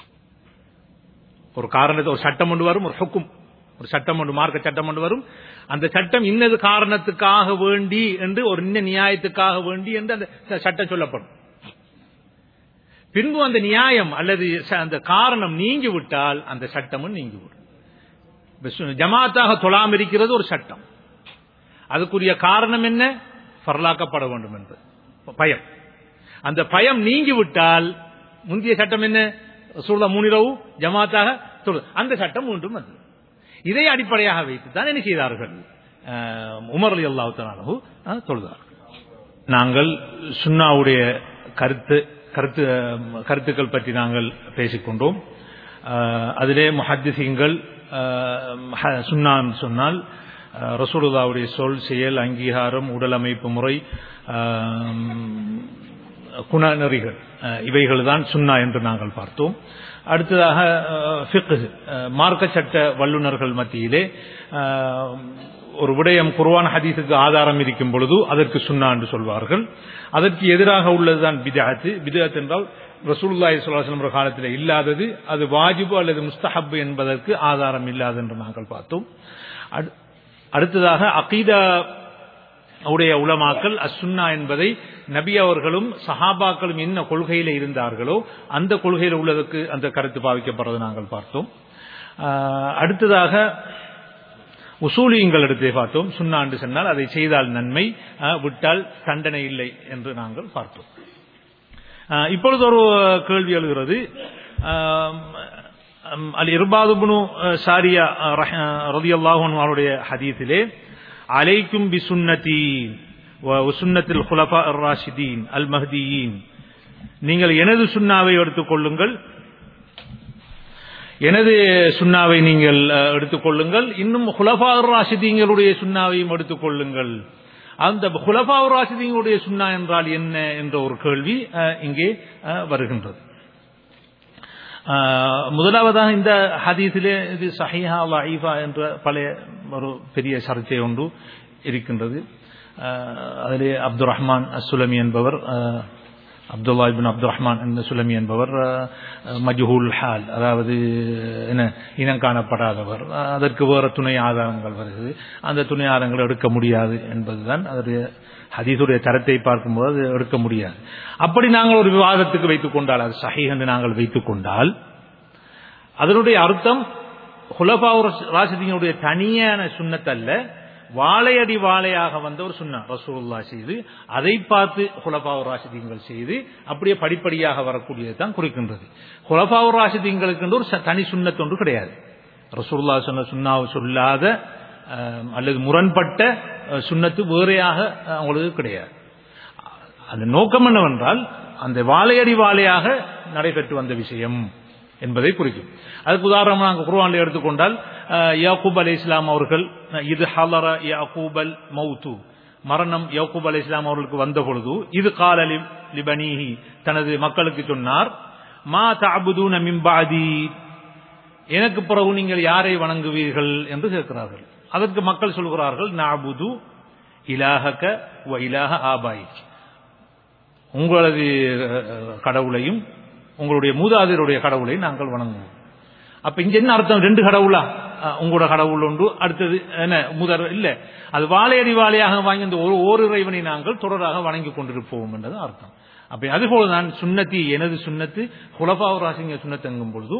ஒரு காரணத்தை ஒரு சட்டம் ஒன்று வரும், ஒரு ஹுக்கும், ஒரு சட்டம் ஒன்று, மார்க்க சட்டம் ஒன்று வரும். அந்த சட்டம் இன்னது காரணத்துக்காக வேண்டி என்று, ஒரு இன்ன நியாயத்துக்காக வேண்டி என்று அந்த சட்டம் சொல்லப்படும். பின்பு அந்த நியாயம் அல்லது அந்த காரணம் நீங்கிவிட்டால் அந்த சட்டமும் நீங்கிவிடும். ஜமாத்தாக தொழாம இருக்கிறது ஒரு சட்டம். அதுக்குரிய காரணம் என்ன? ஃபர்லாக்கப்பட வேண்டும் என்பது பயம். அந்த பயம் நீங்கிவிட்டால் முந்தைய சட்டம் என்ன? ரசூலுல்லாஹ் 3 இரவு ஜமாத்தாக தொழு, அந்த சட்டம் மீண்டும் வந்து. இதை அடிப்படையாக வைத்து தான் என்ன செய்தார்கள்? உமர் ரலியல்லாஹு தஆலா அன்ஹு தொழுதார்கள். நாங்கள் சுன்னாவுடைய கருத்துக்கள் பற்றி நாங்கள் பேசிக்கொண்டோம். அதிலே முஹத்திஸீன்கள் சுன்னான்னு சொன்னால் ரசூலுல்லாஹ்வுடைய சொல், செயல், அங்கீகாரம், உடல் அமைப்பு முறை, குணநெறிகள், இவைகள் தான் சுன்னா என்று நாங்கள் பார்த்தோம். அடுத்ததாக ஃபிக்ஹ், மார்க்க சட்ட வல்லுநர்கள் மத்தியிலே ஒரு விடயம் குர்ஆன் ஹதீஸுக்கு ஆதாரம் இருக்கும் பொழுது அதற்கு சுன்னா என்று சொல்வார்கள். அதற்கு எதிராக உள்ளதுதான் பித்அத். பித்அத் என்றால் ரசூலுல்லாஹி ஸல்லல்லாஹு அலைஹி வஸல்லம் காலத்தில் இல்லாதது, அது வாஜிபு அல்லது முஸ்தஹப் என்பதற்கு ஆதாரம் இல்லாது என்று நாங்கள் பார்த்தோம். அடுத்ததாக அகீதா உடைய உலமாக்கள் அஸ்ஸுன்னா என்பதை நபி அவர்களும் சஹாபாக்களும் என்ன கொள்கையில இருந்தார்களோ அந்த கொள்கையில் உள்ளதற்கு அந்த கருத்து பாவிக்கப்படுறதை நாங்கள் பார்த்தோம். அடுத்ததாக உசூலியங்கள் எடுத்தே பார்த்தோம். சுன்னா என்று சொன்னால் அதை செய்தால் நன்மை, விட்டால் தண்டனை இல்லை என்று நாங்கள் பார்த்தோம். இப்பொழுது ஒரு கேள்வி எழுகிறது. அல் இர்பாத் இப்னு சாரியா ரலியல்லாஹு அன்ஹு அவருடைய ஹதீஸிலே அலைக்கும் பிசுன்னதி வ சுன்னத்தில் குலஃபா ar-ராஷிதீன் அல் மஹ்தியீன், நீங்கள் எனது சுன்னாவை எடுத்துக் கொள்ளுங்கள், எனது சுன்னாவை நீங்கள் எடுத்துக் கொள்ளுங்கள், இன்னும் குலஃபா ar-ராஷிதீன்களுடைய சுன்னாவையும் எடுத்துக் கொள்ளுங்கள். அந்த குலஃபா ar-ராஷிதீன்களுடைய சுன்னா என்றால் என்ன என்ற ஒரு கேள்வி இங்கே வருகின்றது. முதலாவதாக இந்த ஹதீஸிலே இது சஹீஹா லஈஃபா என்ற பழைய ஒரு பெரிய சர்ச்சை ஒன்று இருக்கின்றது. அதிலே அப்துல் ரஹ்மான் அஸ்ஸுலமி என்பவர், அப்துல்லா இப்னு அப்துல் ரஹ்மான் என்ற சுலமி என்பவர் மஜ்ஹூல் ஹால், அதாவது என்ன இனம் காணப்படாதவர். அதற்கு வேறு துணை ஆதாரங்கள் வருகிறது. அந்த துணை ஆதாரங்கள் எடுக்க முடியாது என்பதுதான் அதனுடைய ஹதீஸுடைய தரத்தை பார்க்கும்போது அது எடுக்க முடியாது. அப்படி நாங்கள் ஒரு விவாதத்துக்கு வைத்துக் கொண்டால், அது சஹீஹ் என்று நாங்கள் வைத்துக் கொண்டால், அதனுடைய அர்த்தம் குலஃபா ராஷிதீனுடைய தனியான சுன்னத் அல்ல, வாழையடி வாழையாக வந்த ஒரு சுன்னா ரசூலுல்லாஹ் செய்து அதை பார்த்து குலஃபா ராஷிதீன்கள் செய்து அப்படியே படிப்படியாக வரக்கூடியது தான் குறிக்கின்றது. குலஃபா ராஷிதீன்களுக்கு ஒரு தனி சுன்னத் ஒன்று கிடையாது. ரசூலுல்லாஹ் சொன்ன சுன்னாவை சொல்லாத அல்லது முரண்பட்ட சுன்னத்து வேறையாக அவங்களுக்கு கிடையாது. அந்த நோக்கம் என்னவென்றால் அந்த வாழையடி வாழையாக நடைபெற்று வந்த விஷயம் என்பதை குறிக்கும். அதுக்கு உதாரணமாக நாங்கள் குர்ஆனில் எடுத்துக்கொண்டால் யாக்கூப் அலைஹிஸ்ஸலாம் அவர்கள், இது ஹலர யாக்கூபல் மௌத்து, மரணம் யாக்கூப் அலைஹிஸ்ஸலாம் அவர்களுக்கு வந்த பொழுது, இது கால லிபனீஹி, தனது மக்களுக்கு சொன்னார், மா தஅபுதூன மின் பஅதி, எனக்கு பிறகு நீங்கள் யாரை வணங்குவீர்கள் என்று கேட்கிறார்கள். அதற்கு மக்கள் சொல்கிறார்கள், நஅபுது இலாஹக வ இலாஹ ஆபாயிக், உங்களது கடவுளையும் உங்களுடைய மூதாதையருடைய கடவுளை நாங்கள் வணங்குவோம். அப்ப இங்க என்ன அர்த்தம்? 2 கடவுளா? உங்களோட கடவுள் ஒன்று, அடுத்தது என்ன மூதாதையர் இல்ல, அது வாழையடி வாழையாக வாங்கி இந்த ஒரு இறைவனை நாங்கள் தொடராக வணங்கி கொண்டிருப்போம் என்றது அர்த்தம். அப்ப அதுபோலதான் சுன்னத்தி, எனது சுன்னத்து குலஃபா ராஷிதீன் சுன்னத் என்கும் பொழுது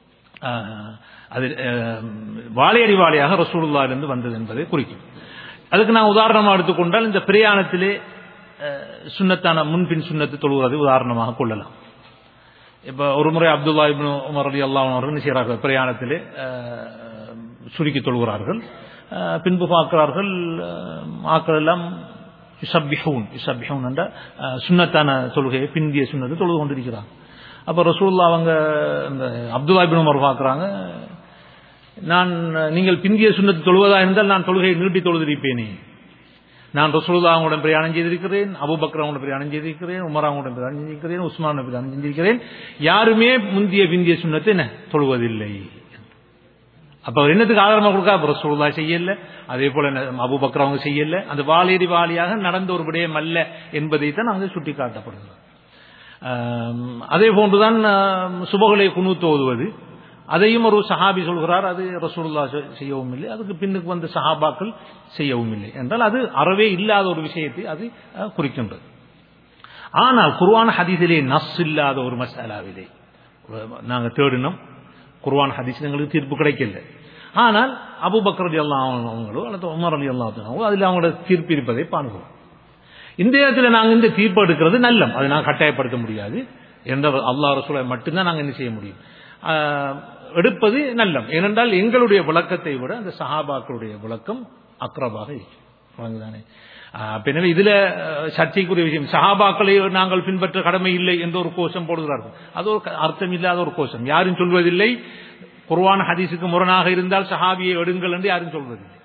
அது வாழையடி வாழையாக ரசூலுல்லாஹிலிருந்து வந்தது என்பதை குறிக்கும். அதுக்கு நான் உதாரணமாக எடுத்துக்கொண்டால் இந்த பிரயாணத்திலே சுன்னத்தான முன்பின் சுன்னத்து தொழுகிறது உதாரணமாக கொள்ளலாம். இப்ப ஒரு முறை அப்துல்லா இப்னு உமர் ரலியல்லாஹு அன்ஹு அவர்கள் செய்கிறார்கள், பிரயாணத்திலே சுருக்கி தொழுகிறார்கள். பின்பு பார்க்கிறார்கள் ஆக்கள் எல்லாம் யுஸப்பிஹூன் என்ற சுன்னத்தான தொழுகையை பிந்திய சுன்னத்தை தொழுது கொண்டிருக்கிறாங்க. அப்ப ரசூலுல்லாஹ் அவங்க இந்த அப்துல்லா இப்னு உமர் பார்க்கிறாங்க, நீங்கள் பிந்திய சுன்னத்து தொழுவதா இருந்தால் நான் தொழுகையை நீட்டி தொழுதிருப்பேனே. நான் ரசூலுல்லாஹ் அவங்களுடன் பிரயாணம் செய்திருக்கிறேன், அபூபக்கர் அவங்களுடன் பிரயாணம் செய்திருக்கிறேன், உமர் அவங்களுடன் பிரயாணம் செய்திருக்கிறேன், உஸ்மான் பிரயாணம் செய்திருக்கிறேன். யாருமே முந்திய பிந்திய சுன்னத்தை என்ன தொழுவதில்லை. அப்ப அவர் என்னத்துக்கு ஆதாரமாக கொடுக்க, ரசூலுல்லாஹ் செய்யல, அதே போல அபூபக்கர் அவங்க செய்யல, அந்த வாலேரி வாலியாக நடந்த ஒரு விடயம் அல்ல என்பதை தான் அங்கு சுட்டி காட்டப்படுகிறது. அதே போன்றுதான் சுபகளை குனூத் ஓதுவது, அதையும் ஒரு சஹாபி சொல்கிறார், அது ரசூலுல்லாஹ் செய்யவும் இல்லை, அதுக்கு பின்னுக்கு வந்த சஹாபாக்கள் செய்யவும் இல்லை என்றால் அது அறவே இல்லாத ஒரு விஷயத்தை அது குறிக்கின்றது. ஆனால் குர்ஆன் ஹதீஸிலே நஸ் இல்லாத ஒரு மஸ்அலாவிலே நாங்கள் தேடினோம், குர்ஆன் ஹதீஸில் எங்களுக்கு தீர்ப்பு கிடைக்கல. ஆனால் அபூபக்கர் ரலியல்லாஹு அன்ஹு அவங்களோ அல்லது உமர் ரலியல்லாஹு அன்ஹு அதில் அவங்களோட தீர்ப்பு இருப்பதை பார்க்கிறோம். இந்த இடத்துல நாங்கள் இந்த தீர்ப்பு எடுக்கிறது நல்லம், அதை நாங்கள் கட்டாயப்படுத்த முடியாது என்ற அல்லாஹ் ரசூலை மட்டும்தான் நாங்கள் என்ன செய்ய முடியும், எடுப்பது நல்லம். ஏனென்றால் எங்களுடைய விளக்கத்தை விட அந்த சஹாபாக்களுடைய விளக்கம் அக்ரபாக இருக்கும். எனவே இதுல சர்ச்சைக்குரிய விஷயம், சஹாபாக்களை நாங்கள் பின்பற்ற கடமை இல்லை என்ற ஒரு கோஷம் போடுகிறார்கள். அது ஒரு அர்த்தம் இல்லாத ஒரு கோஷம். யாரும் சொல்வதில்லை குர்ஆன் ஹதீஸுக்கு முரணாக இருந்தால் சஹாபியை எடுங்கள் என்று யாரும் சொல்வதில்லை.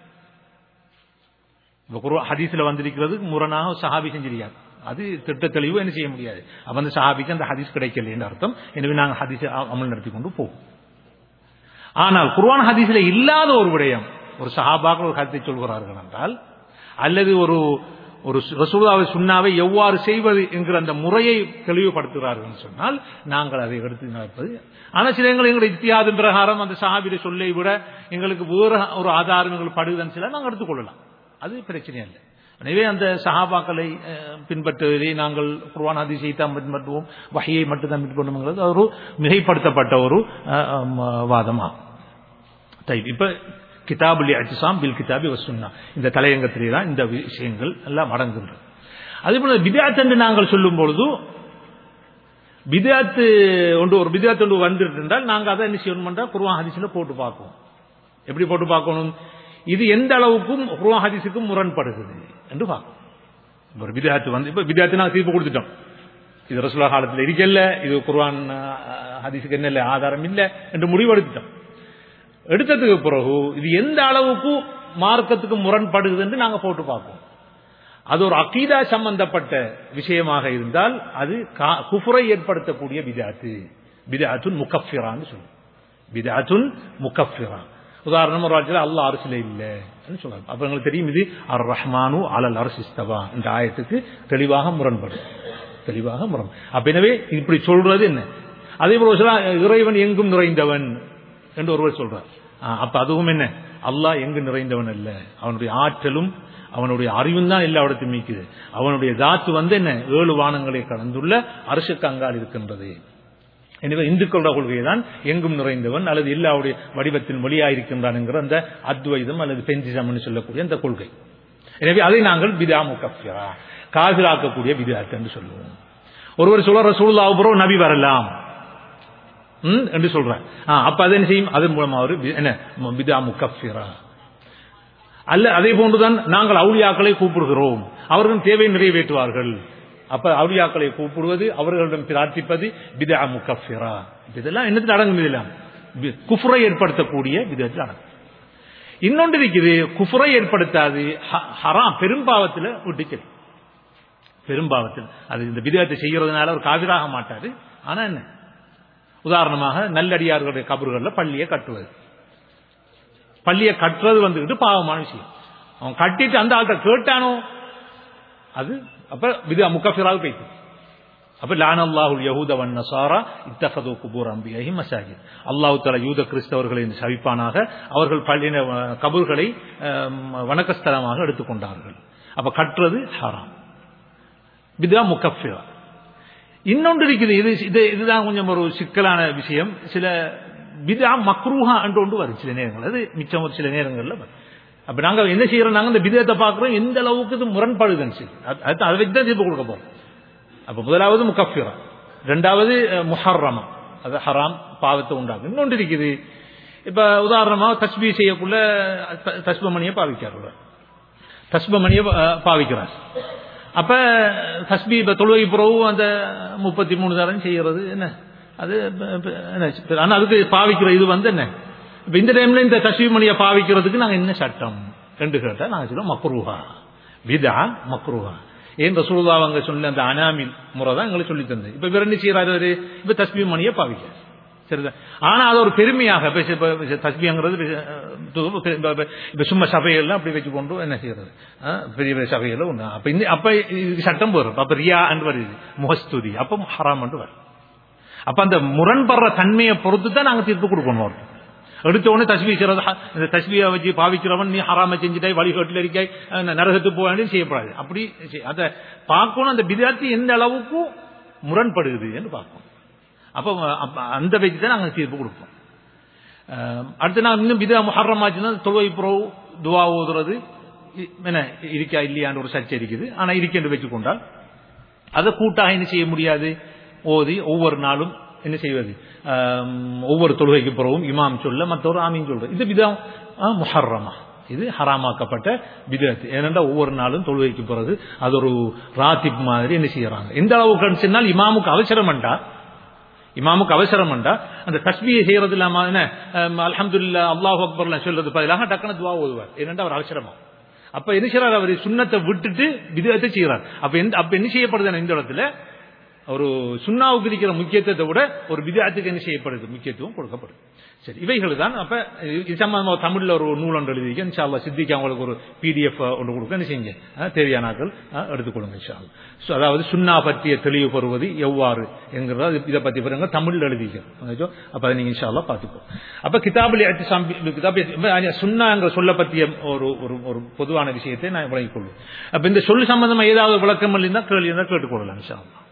ஹதீஸ்ல வந்திருக்கிறது முரணாக சஹாபி செஞ்சிருக்காரு, அது திட்ட தெளிவு என்ன செய்ய முடியாது. அப்ப அந்த சஹாபிக்கு அந்த ஹதீஸ் கிடைக்கல என்று அர்த்தம். எனவே நாங்கள் ஹதீஸை அமல் நடத்தி கொண்டு போவோம். ஆனால் குர்ஆன் ஹதீஸில் இல்லாத ஒரு விடயம் ஒரு சஹாபாக்கள் ஒரு கருத்தை சொல்கிறார்கள் என்றால், அல்லது ஒரு ரசூலுல்லாஹி சுன்னாவை எவ்வாறு செய்வது என்கிற அந்த முறையை தெளிவுபடுத்துகிறார்கள் சொன்னால் நாங்கள் அதை எடுத்து நடப்பது. ஆனால் சில எங்களுடைய இத்தியாதின் பிரகாரம் அந்த சஹாபியை சொல்லை விட எங்களுக்கு வேறு ஒரு ஆதாரம் எங்களுக்கு படுதுன்னு சில நாங்கள் எடுத்துக்கொள்ளலாம், அது பிரச்சனை இல்லை. எனவே அந்த சஹாபாக்களை பின்பற்றுவதை நாங்கள் குர்ஆன் ஹதீஸை தான் பின்பற்றுவோம், வஹியை மட்டும் தான் பின்பற்றுவோம், ஒரு மிகைப்படுத்தப்பட்ட ஒரு வாதமாகும். இப்ப கிதாபுல் இஅ்திஸாம் பில் கிதாபி வஸ் சுன்னா இந்த தலையங்கத்திலே தான் இந்த விஷயங்கள் எல்லாம் அடங்குகின்றன. அதேபோல பித்அத் என்று நாங்கள் சொல்லும் பொழுது பித்அத் ஒரு பித்அத் ஒன்று வந்துட்டு இருந்தால் நாங்கள் அதை என்ன செய்யணும் என்றால் குர்ஆன் ஹதீஸில் போட்டு பார்ப்போம். எப்படி போட்டு பார்க்கணும், இது எந்த அளவுக்கும் குர்ஆன் ஹதீஸுக்கும் முரண்படுகிறது என்று பார்க்கணும். ஒரு பித்அத் வந்து இப்ப பித்அத் நாங்கள் தீர்ப்பு கொடுத்துட்டோம், இது ரசூலுல்லாஹ் காலத்தில் இருக்கல, இது குர்ஆன் ஹதீஸுக்கு என்ன இல்லை ஆதாரம் இல்லை என்று முடிவெடுத்துட்டோம். எடுத்ததுக்கு பிறகு இது எந்த அளவுக்கு மார்க்கத்துக்கு முரண்படுகிறது என்று நாங்கள் போட்டு பார்ப்போம். அது ஒரு அகீதா சம்பந்தப்பட்ட விஷயமாக இருந்தால் அது குஃப்ரை ஏற்படுத்தக்கூடிய பித்அத், பித்அத்துன் முகஃபிரான்னு சொல்லுவோம். பித்அத்துன் முகஃபிரா. உதாரணம் ஒரு வார்த்தையில் அல்லாஹ் அர்ஷில இல்லைன்னு சொல்றாங்க. அப்ப எங்களுக்கு தெரியும் இது அர் ரஹ்மானு அலல் அர்ஷ் இஸ்தவா இந்த ஆயத்துக்கு தெளிவாக முரண்படும், தெளிவாக முரண். அப்ப எனவே இப்படி சொல்றது என்ன, அதே போல இறைவன் எங்கும் நிறைந்தவன் என்று ஒருவர் சொல்றார். அப்ப அதுவும் என்ன, அல்லாஹ் எங்கு நிறைந்தவன் அல்ல, அவனுடைய ஆற்றலும் அவனுடைய அறிவும் தான் எல்லா இடத்தையும் மீக்குது. அவனுடைய தாத்து வந்து என்ன 7 வானங்களை கடந்துள்ள அர்ஷுக்கு அங்கால் இருக்கின்றது. எனவே இந்துக்களோட கொள்கை தான் எங்கும் நிறைந்தவன் அல்லது எல்லாவுடைய வடிவத்தின் வழியாயிருக்கின்றான் என்கிற அந்த அத்வைதம் அல்லது பெஞ்சிசம் சொல்லக்கூடிய அந்த கொள்கை. எனவே அதை நாங்கள் பிதா முகஃபிரா காஃபிராக்கக்கூடிய பித்அத் என்று சொல்லுவோம். ஒருவர் சொல்ற ரசூலுல்லாஹ் அப்புறம் நபி வரலாம் என்று சொல்றார். அப்ப அதை என்ன செய்யும், அதன் மூலமா ஒரு என்ன பிதா முகஃபிரா அல்ல. அதே போன்றுதான் நாங்கள் அவுலியாக்களை கூப்பிடுகிறோம், அவர்கள் தேவை நிறைவேற்றுவார்கள். அப்ப அவுலியாக்களை கூப்பிடுவது, அவர்களிடம் பிரார்த்திப்பது பிதா முகஃபிரா. இதெல்லாம் என்னத்தில் அடங்கும், இதெல்லாம் குஃப்ரை ஏற்படுத்தக்கூடிய பிதஅத்தில் அடங்கும். இன்னொன்று இருக்குது, குஃப்ரை ஏற்படுத்தாது, ஹராம் பெரும்பாவத்தில் விட்டுக்கிறது. பெரும்பாவத்தில் அது இந்த பிதஅத்தை செய்யறதுனால ஒரு காபிராக மாட்டாது. ஆனா என்ன, உதாரணமாக நல்லடியார்களுடைய கபறுகளில் பள்ளியை கட்டுவது, பள்ளியை கட்டுறது வந்துகிட்டு பாவமான விஷயம். அவன் கட்டிட்டு அந்த ஆள்கிட்ட கேட்டானோ அது அப்ப பிதா முகஃபிராவுக்கு போயிட்டு. அப்ப லானல்லாஹுல் யஹூத வன் நஸாரா இத்தகது குபூர் அன்பியாஹி மசாஜித். அல்லாஹ் தஆலா யூத கிறிஸ்தவர்களை சபிப்பானாக, அவர்கள் பள்ளியின கபர்களை வணக்கஸ்தலமாக எடுத்துக்கொண்டார்கள். அப்ப கட்டுறது ஹராம், பிதா முகஃபிரா. இன்னொன்று இருக்குது, இதுதான் கொஞ்சம் ஒரு சிக்கலான விஷயம். சில பிதா மக்ரூஹா என்று ஒன்று வரும் சில நேரங்கள், அது மிச்சம் ஒரு சில நேரங்களில் வரும். அப்ப நாங்க என்ன செய்யறோம், நாங்க இந்த பிதத்தை பார்க்கிறோம் எந்த அளவுக்கு இது முரண்படுதுன்னு சொல்லி அதை வச்சு தான் தீர்ப்பு கொடுக்க போறோம். அப்ப முதலாவது முகஃபிரா, இரண்டாவது முஹர்ரமா, அது ஹராம் பாவத்தை உண்டாகும். இன்னொன்று இருக்குது, இப்ப உதாரணமா தஸ்பீஹ் செய்யக்குள்ள தஸ்பமணியை பாவிக்கிறார், தஸ்பமணியை பாவிக்கிறார். அப்ப தஸ்பீஹ் இப்ப தொழுகை பிறகு அந்த 33 தரம் செய்யறது என்ன, அது ஆனா அதுக்கு பாவிக்கிற இது என்ன, இப்ப இந்த டைம்ல இந்த தஸ்பீஹ் மணியை பாவிக்கிறதுக்கு நாங்க என்ன சட்டம் ரெண்டு கேட்டா நாங்க சொல்லுவோம் மக்ரூஹா, பிதா மக்ரூஹா. ஏன் ரசூலுல்லாஹ் அவங்க சொன்ன அந்த அனாமில் முறை தான் எங்களுக்கு சொல்லி தந்தது. இப்ப இவர் என்ன செய்யறாரு, இப்ப தஸ்பீஹ் மணியை பாவிக்க சரிதான். ஆனா அது ஒரு பெருமையாக தஸ்பீஹ்ங்கிறது இப்ப சும்மா சபைகள்லாம் அப்படி வச்சு கொண்டு என்ன செய்யறது, பெரிய பெரிய சபைகள் ஒண்ணு. அப்ப இதுக்கு சட்டம் வரும். அப்ப ரியா என்று வருது, முகஸ்துதி, அப்ப ஹராம் என்று வரும். அப்ப அந்த முரண்படுற தன்மையை பொறுத்து தான் நாங்க தீர்ப்பு கொடுக்கணும். எடுத்த உடனே தஸ்பீஹ் செய்யறது, இந்த தஸ்பீஹை வச்சு பாவிக்கிறவன் நீ ஹராம செஞ்சுட்டாய், வழிகாட்டில் இருக்காய், நரகத்துக்கு போக செய்யப்படாது. அப்படி அதை பார்க்கணும், அந்த பிதாத்தி எந்த அளவுக்கு முரண்படுகிறது என்று பார்க்கணும். அப்ப அந்த வச்சு தான் நாங்கள் தீர்ப்பு கொடுப்போம். அடுத்து நான் இன்னும் பிதா முஹர்ரம் ஆச்சுன்னா தொழுகை புறவு துவா ஓதுறது என்ன இருக்கா இல்லையான்னு ஒரு சர்ச்சை இருக்குது. ஆனா இருக்கென்று வச்சுக்கொண்டால் அதை கூட்டாக என்ன செய்ய முடியாது, ஓதி ஒவ்வொரு நாளும் என்ன செய்வது, ஒவ்வொரு தொழுகைக்கு பிறகும் இமாம் சொல்ல மற்றொரு ஆமீன் சொல்றது, இது பிதா முஹர்ரமா, இது ஹராமாக்கப்பட்ட பிதத். ஏனென்றா ஒவ்வொரு நாளும் தொழுகைக்கு பிறகு அது ஒரு ராத்திப் மாதிரி என்ன செய்யறாங்க. எந்த அளவுக்கு சொன்னால் இமாமுக்கு அவசரம் என்றா அந்த தஸ்பீஹ் செய்யறது இல்லாம அல்ஹம்துலில்லாஹ் அல்லாஹு அக்பர் சொல்றது பதிலாக டக்குனு துவா ஓதுவார். ஏனென்றா அவர் அவசரமா. அப்ப என்ன செய்யறாரு, அவர் சுன்னத்தை விட்டுட்டு பிதத்தை செய்யறார். அப்ப என்ன செய்யப்படுது, இந்த இடத்துல ஒரு சுன்னாவுக்கு இருக்கிற முக்கியத்துவத்தை விட ஒரு பிதஅத்துக்கு என்ன செய்யப்படுது, முக்கியத்துவம் கொடுக்கப்படுது. சரி, இவைகள் தான். அப்ப இது சம்பந்தமா தமிழ்ல ஒரு நூல் ஒன்று எழுதிக்க இன்ஷா அல்லாஹ் சித்திக்கு அவங்களுக்கு ஒரு PDF ஒன்று கொடுக்க என்ன செய்யுங்க, தேவையானாக்கள் எடுத்துக்கொள்ளுங்க இன்ஷா அல்லாஹ். அதாவது சுன்னா பற்றிய தெளிவு பெறுவது எவ்வாறு என்கிறத இதை பத்தி பிறகு தமிழ்ல எழுதிக்க. அப்ப அதை நீங்க இன்ஷா அல்லாஹ் பார்த்துக்கோ. அப்ப கிதாபுல் சுன்னாங்கிற சொல்ல பற்றிய ஒரு பொதுவான விஷயத்தை நான் விளங்கிக் கொள்ளும். அப்ப இந்த சொல் சம்பந்தமா ஏதாவது விளக்கம் இருந்தால் கேள்வி இருந்தால் கேட்டுக்கொள்ளலாம் இன்ஷா அல்லாஹ்.